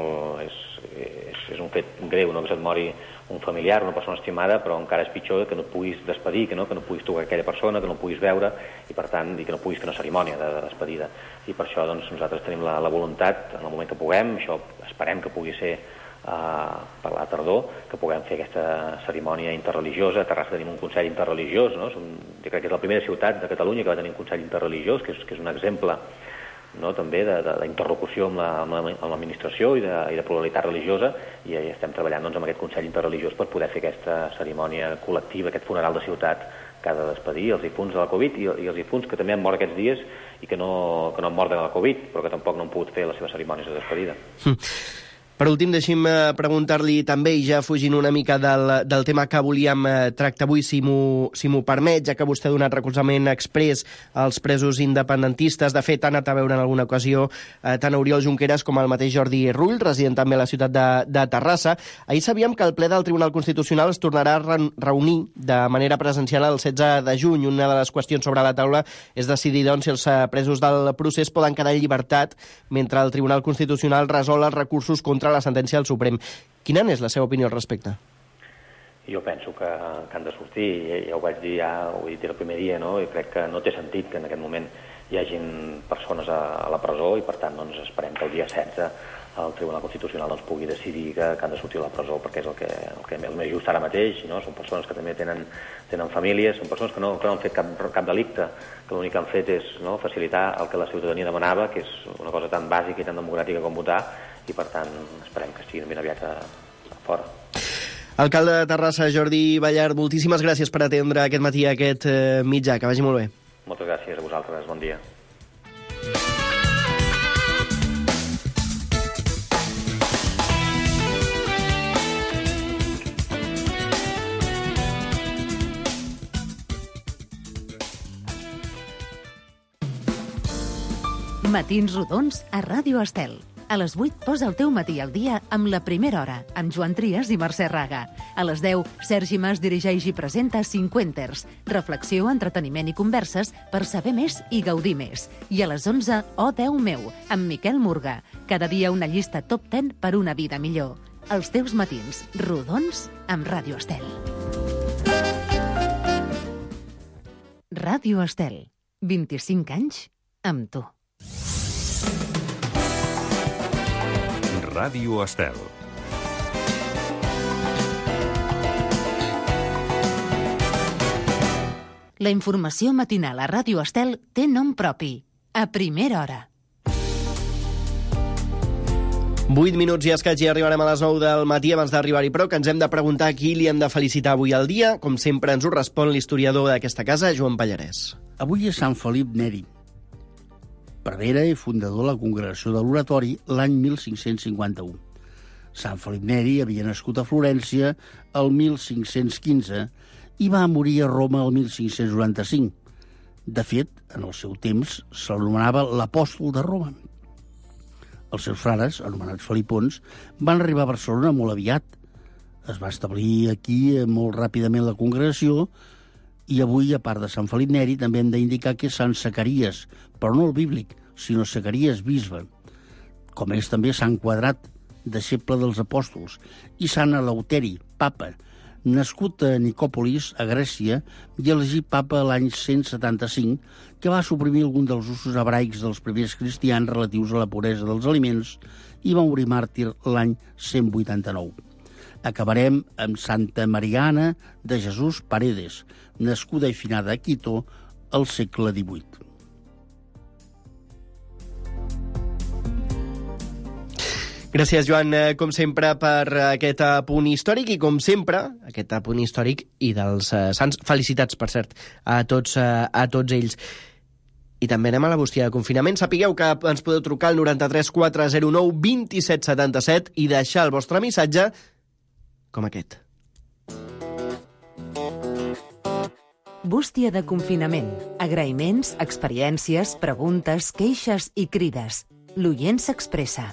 un fet greu, no?, que se't mori un familiar, una persona estimada, però encara és pitjor que no et puguis despedir, que no puguis tocar aquella persona, que no puguis veure, i per tant, que no puguis fer una cerimònia de despedida. I per això doncs, nosaltres tenim la voluntat, en el moment que puguem, això esperem que pugui ser per la tardor, que puguem fer aquesta cerimònia interreligiosa. A Terrassa tenim un consell interreligiós, no?, jo crec que és la primera ciutat de Catalunya que va tenir un consell interreligiós, que és un exemple, no?, també d'interlocució amb l'administració i de pluralitat religiosa, i estem treballant doncs, amb aquest Consell Interreligiós per poder fer aquesta cerimònia col·lectiva, aquest funeral de ciutat que ha de despedir els difunts de la Covid i els difunts que també han mort aquests dies i que no han mort de la Covid, però que tampoc no han pogut fer les seves cerimònies de despedida. Per últim, deixi'm preguntar-li també, i ja fugint una mica del tema que volíem tractar avui, si m'ho permet, ja que vostè ha donat recolzament exprés als presos independentistes. De fet, ha anat a veure en alguna ocasió tant Oriol Junqueras com el mateix Jordi Rull, resident també a la ciutat de Terrassa. Ahir sabíem que el ple del Tribunal Constitucional es tornarà a reunir de manera presencial el 16 de juny. Una de les qüestions sobre la taula és decidir, doncs, si els presos del procés poden quedar en llibertat mentre el Tribunal Constitucional resol els recursos contra la sentència del Suprem. Quina és la seva opinió al respecte? Jo penso que han de sortir, ja ho vaig dir, ho he dit el primer dia, no? I crec que no té sentit que en aquest moment hi hagin persones a la presó i, per tant, doncs, esperem que el dia 16 el Tribunal Constitucional doncs, pugui decidir que han de sortir de la presó, perquè és el que més just ara mateix, no? Són persones que també tenen famílies, són persones que no han fet cap delicte, que l'únic que han fet és, no, facilitar el que la ciutadania demanava, que és una cosa tan bàsica i tan democràtica com votar, i per tant esperem que estiguin ben aviat a fora. Alcalde de Terrassa, Jordi Ballart, moltíssimes gràcies per atendre aquest matí aquest mitjà. Que vagi molt bé. Moltes gràcies a vosaltres. Bon dia. Matins rodons a Ràdio Estel. A les 8 posa el teu matí al dia amb La Primera Hora, amb Joan Trias i Mercè Raga. A les 10, Sergi Mas dirigeix i presenta Cinquenters, reflexió, entreteniment i converses per saber més i gaudir més. I a les 11, Oh Déu meu, amb Miquel Murga. Cada dia una llista top 10 per una vida millor. Els teus matins rodons amb Ràdio Estel. Ràdio Estel. 25 anys amb tu. Ràdio Estel. La informació matinal a Ràdio Estel té nom propi. A primera hora. 8 minuts i escaig i arribarem a les 9 del matí abans d'arribar-hi, però que ens hem de preguntar qui li hem de felicitar avui al dia. Com sempre ens ho respon l'historiador d'aquesta casa, Joan Pallarès. Avui és Sant Felip Neri, prevere i fundador de la Congregació de l'Oratori l'any 1551. Sant Felip Neri havia nascut a Florència el 1515 i va morir a Roma el 1595. De fet, en el seu temps se l'anomenava l'apòstol de Roma. Els seus frares, anomenats felipons, van arribar a Barcelona molt aviat. Es va establir aquí molt ràpidament la congregació i avui, a part de Sant Felip Neri, també hem d'indicar que és Sant Zacaries, però no el bíblic, sinó Zacaries bisbe. Com és també Sant Quadrat, deixeble dels apòstols, i Sant Eleuteri, papa, nascut a Nicòpolis, a Grècia, i elegit papa l'any 175, que va suprimir algun dels usos hebraics dels primers cristians relatius a la puresa dels aliments i va morir màrtir l'any 189. Acabarem amb Santa Mariana de Jesús Paredes, nascuda i finada a Quito al segle XVIII. Gràcies, Joan, com sempre, per aquest apunt històric i, com sempre, aquest apunt històric i dels sants. Felicitats, per cert, a tots ells. I també anem a la bústia de confinament. Sapigueu que ens podeu trucar al 93 409 27 77 i deixar el vostre missatge com aquest. Bústia de confinament. Agraïments, experiències, preguntes, queixes i crides. L'oient s'expressa.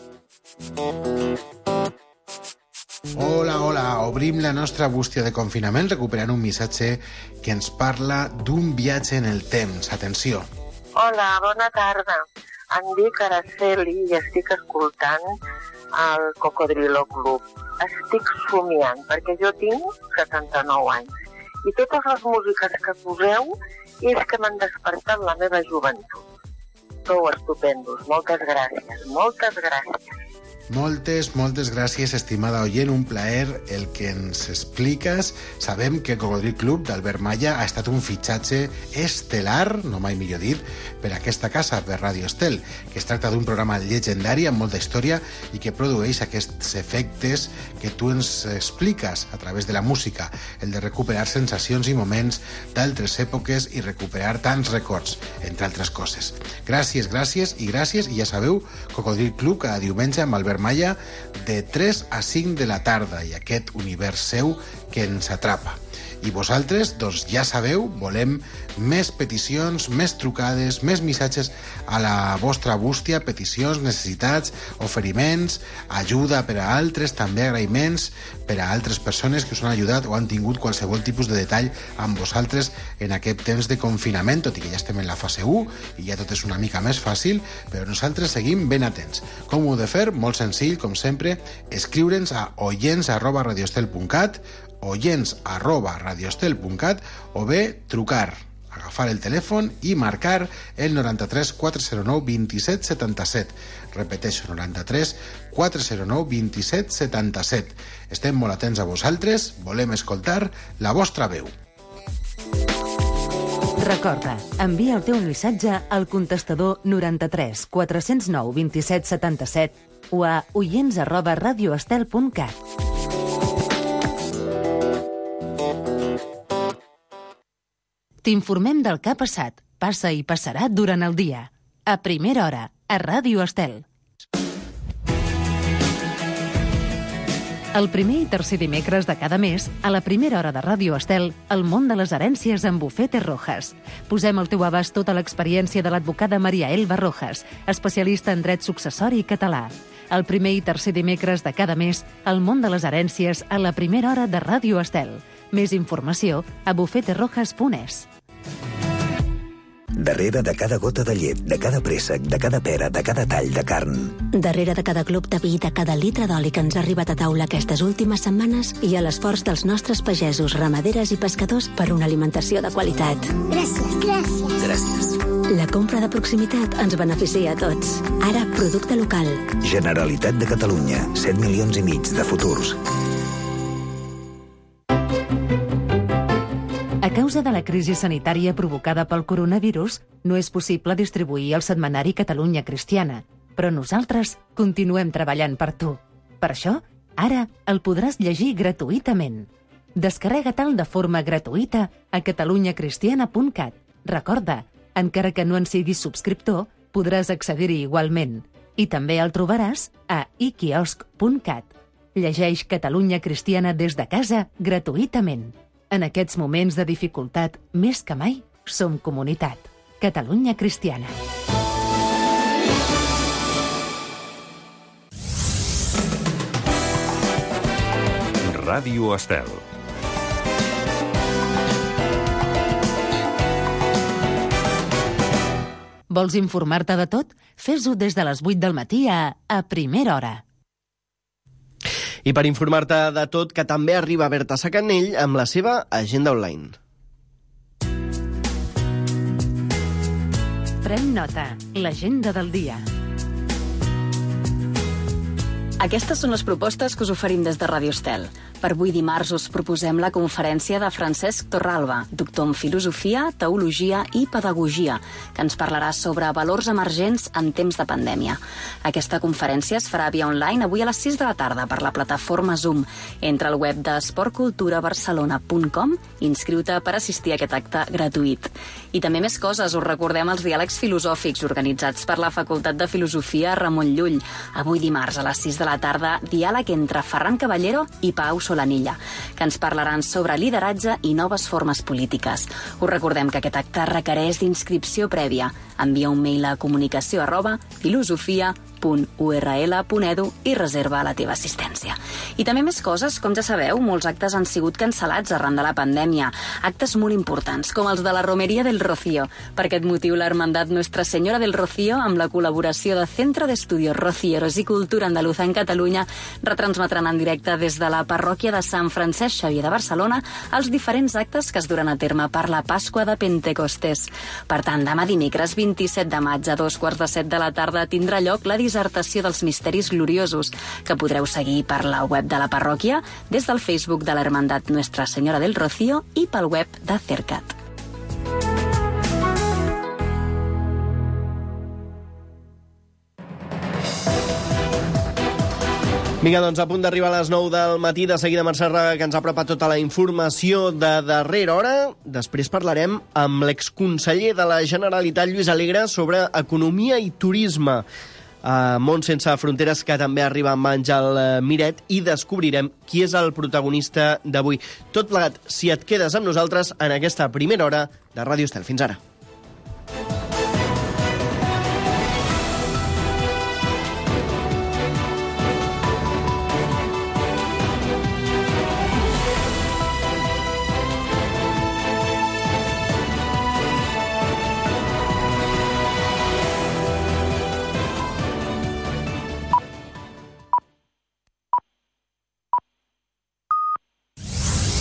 Hola, obrim la nostra bústia de confinament recuperant un missatge que ens parla d'un viatge en el temps. Atenció. Hola, bona tarda. Em dic Araceli i estic escoltant el Cocodrilo Club. Estic somiant, perquè jo tinc 79 anys. I totes les músiques que poseu és que m'han despertat la meva joventut. Sou estupendos. Moltes gràcies. Moltes gràcies. Moltes gràcies, estimada oient. Un plaer el que ens expliques. Sabem que el Cocodril Club d'Albert Malla ha estat un fitxatge estel·lar, no mai millor dir, per aquesta casa, per Ràdio Estel, que es tracta d'un programa llegendari amb molta història i que produeix aquests efectes que tu ens expliques a través de la música, el de recuperar sensacions i moments d'altres èpoques i recuperar tants records, entre altres coses. Gràcies, i ja sabeu, Cocodril Club cada diumenge amb Albert Albert Malla de 3 a 5 de la tarda i aquest univers seu que ens atrapa. I vosaltres, doncs ja sabeu, volem més peticions, més trucades, més missatges a la vostra bústia, peticions, necessitats, oferiments, ajuda per a altres, també agraïments per a altres persones que us han ajudat o han tingut qualsevol tipus de detall amb vosaltres en aquest temps de confinament, tot i que ja estem en la fase 1 i ja tot és una mica més fàcil, però nosaltres seguim ben atents. Com ho heu de fer? Molt senzill, com sempre, escriure'ns a oients@radiostel.cat, oients@radiostel.cat o bé trucar, agafar el telèfon i marcar el 93 409 27 77. Repeteixo, 93 409 27 77. Estem molt atents a vosaltres, volem escoltar la vostra veu. Recorda, envia el teu missatge al contestador 93 409 27 77 o a oients@radioestel.cat. T'informem del que ha passat, passa i passarà durant el dia. A primera hora, a Ràdio Estel. El primer i tercer dimecres de cada mes, a la primera hora de Ràdio Estel, el món de les herències amb Bufete Rojas. Posem al teu abast tota l'experiència de l'advocada Maria Elba Rojas, especialista en dret successori català. El primer i tercer dimecres de cada mes, el món de les herències a la primera hora de Ràdio Estel. Més informació a bufeterojas.es. Darrere de cada gota de llet, de cada préssec, de cada pera, de cada tall de carn. Darrere de cada glop de vi, de cada litre d'oli que ens ha arribat a taula aquestes últimes setmanes hi ha l'esforç dels nostres pagesos, ramaderes i pescadors per una alimentació de qualitat. Gràcies. La compra de proximitat ens beneficia a tots. Ara, producte local. Generalitat de Catalunya, 7,5 milions de futurs. A causa de la crisi sanitària provocada pel coronavirus, no és possible distribuir el setmanari Catalunya Cristiana, però nosaltres continuem treballant per tu. Per això, ara el podràs llegir gratuïtament. Descarrega-te'l de forma gratuïta a catalunyacristiana.cat. Recorda, encara que no en siguis subscriptor, podràs accedir-hi igualment. I també el trobaràs a iquiosc.cat. Llegeix Catalunya Cristiana des de casa gratuïtament. En aquests moments de dificultat, més que mai, som comunitat. Catalunya Cristiana. Ràdio Estel. Vols informar-te de tot? Fes-ho des de les 8 del matí a primera hora. I per informar-te de tot, que també arriba Berta Sacanell amb la seva agenda online. Pren nota, l'agenda del dia. Aquestes són les propostes que us oferim des de Ràdio Estel. Per avui dimarts us proposem la conferència de Francesc Torralba, doctor en Filosofia, Teologia i Pedagogia, que ens parlarà sobre valors emergents en temps de pandèmia. Aquesta conferència es farà via online avui a les 6 de la tarda per la plataforma Zoom. Entra al web de esportculturabarcelona.com i inscriu-te per assistir a aquest acte gratuït. I també més coses, us recordem els diàlegs filosòfics organitzats per la Facultat de Filosofia Ramon Llull. Avui dimarts a les 6 de la tarda, diàleg entre Ferran Caballero i Pau Solanilla, que ens parlaran sobre lideratge i noves formes polítiques. Us recordem que aquest acte requereix d'inscripció prèvia. Envia un mail a comunicació@filosofia.url.edu i reserva la teva assistència. I també més coses, com ja sabeu, molts actes han sigut cancel·lats arran de la pandèmia. Actes molt importants, com els de la Romeria del Rocío. Per aquest motiu, l'Hermandat Nuestra Senyora del Rocío, amb la col·laboració de Centro de Estudios Rocieros i Cultura Andaluza en Catalunya, retransmetran en directe des de la parròquia de Sant Francesc Xavier de Barcelona els diferents actes que es duran a terme per la Pasqua de Pentecostés. Per tant, demà dimecres 27 de maig a 2:15 de la tarda tindrà lloc la dissertació dels misteris gloriosos, que podreu seguir per la web de la parròquia, des del Facebook de l'Hermandat Nuestra Senyora del Rocío i pel web de Cercat. Vinga, doncs a punt d'arribar a les 9 del matí. De seguida Mercè Raga, que ens ha preparat tota la informació de darrera hora. Després parlarem amb l'exconseller de la Generalitat, Lluís Alegre, sobre economia i turisme. a Món sense fronteres, que també arriba amb Àngel Miret, i descobrirem qui és el protagonista d'avui. Tot plegat, si et quedes amb nosaltres en aquesta primera hora de Ràdio Estel. Fins ara.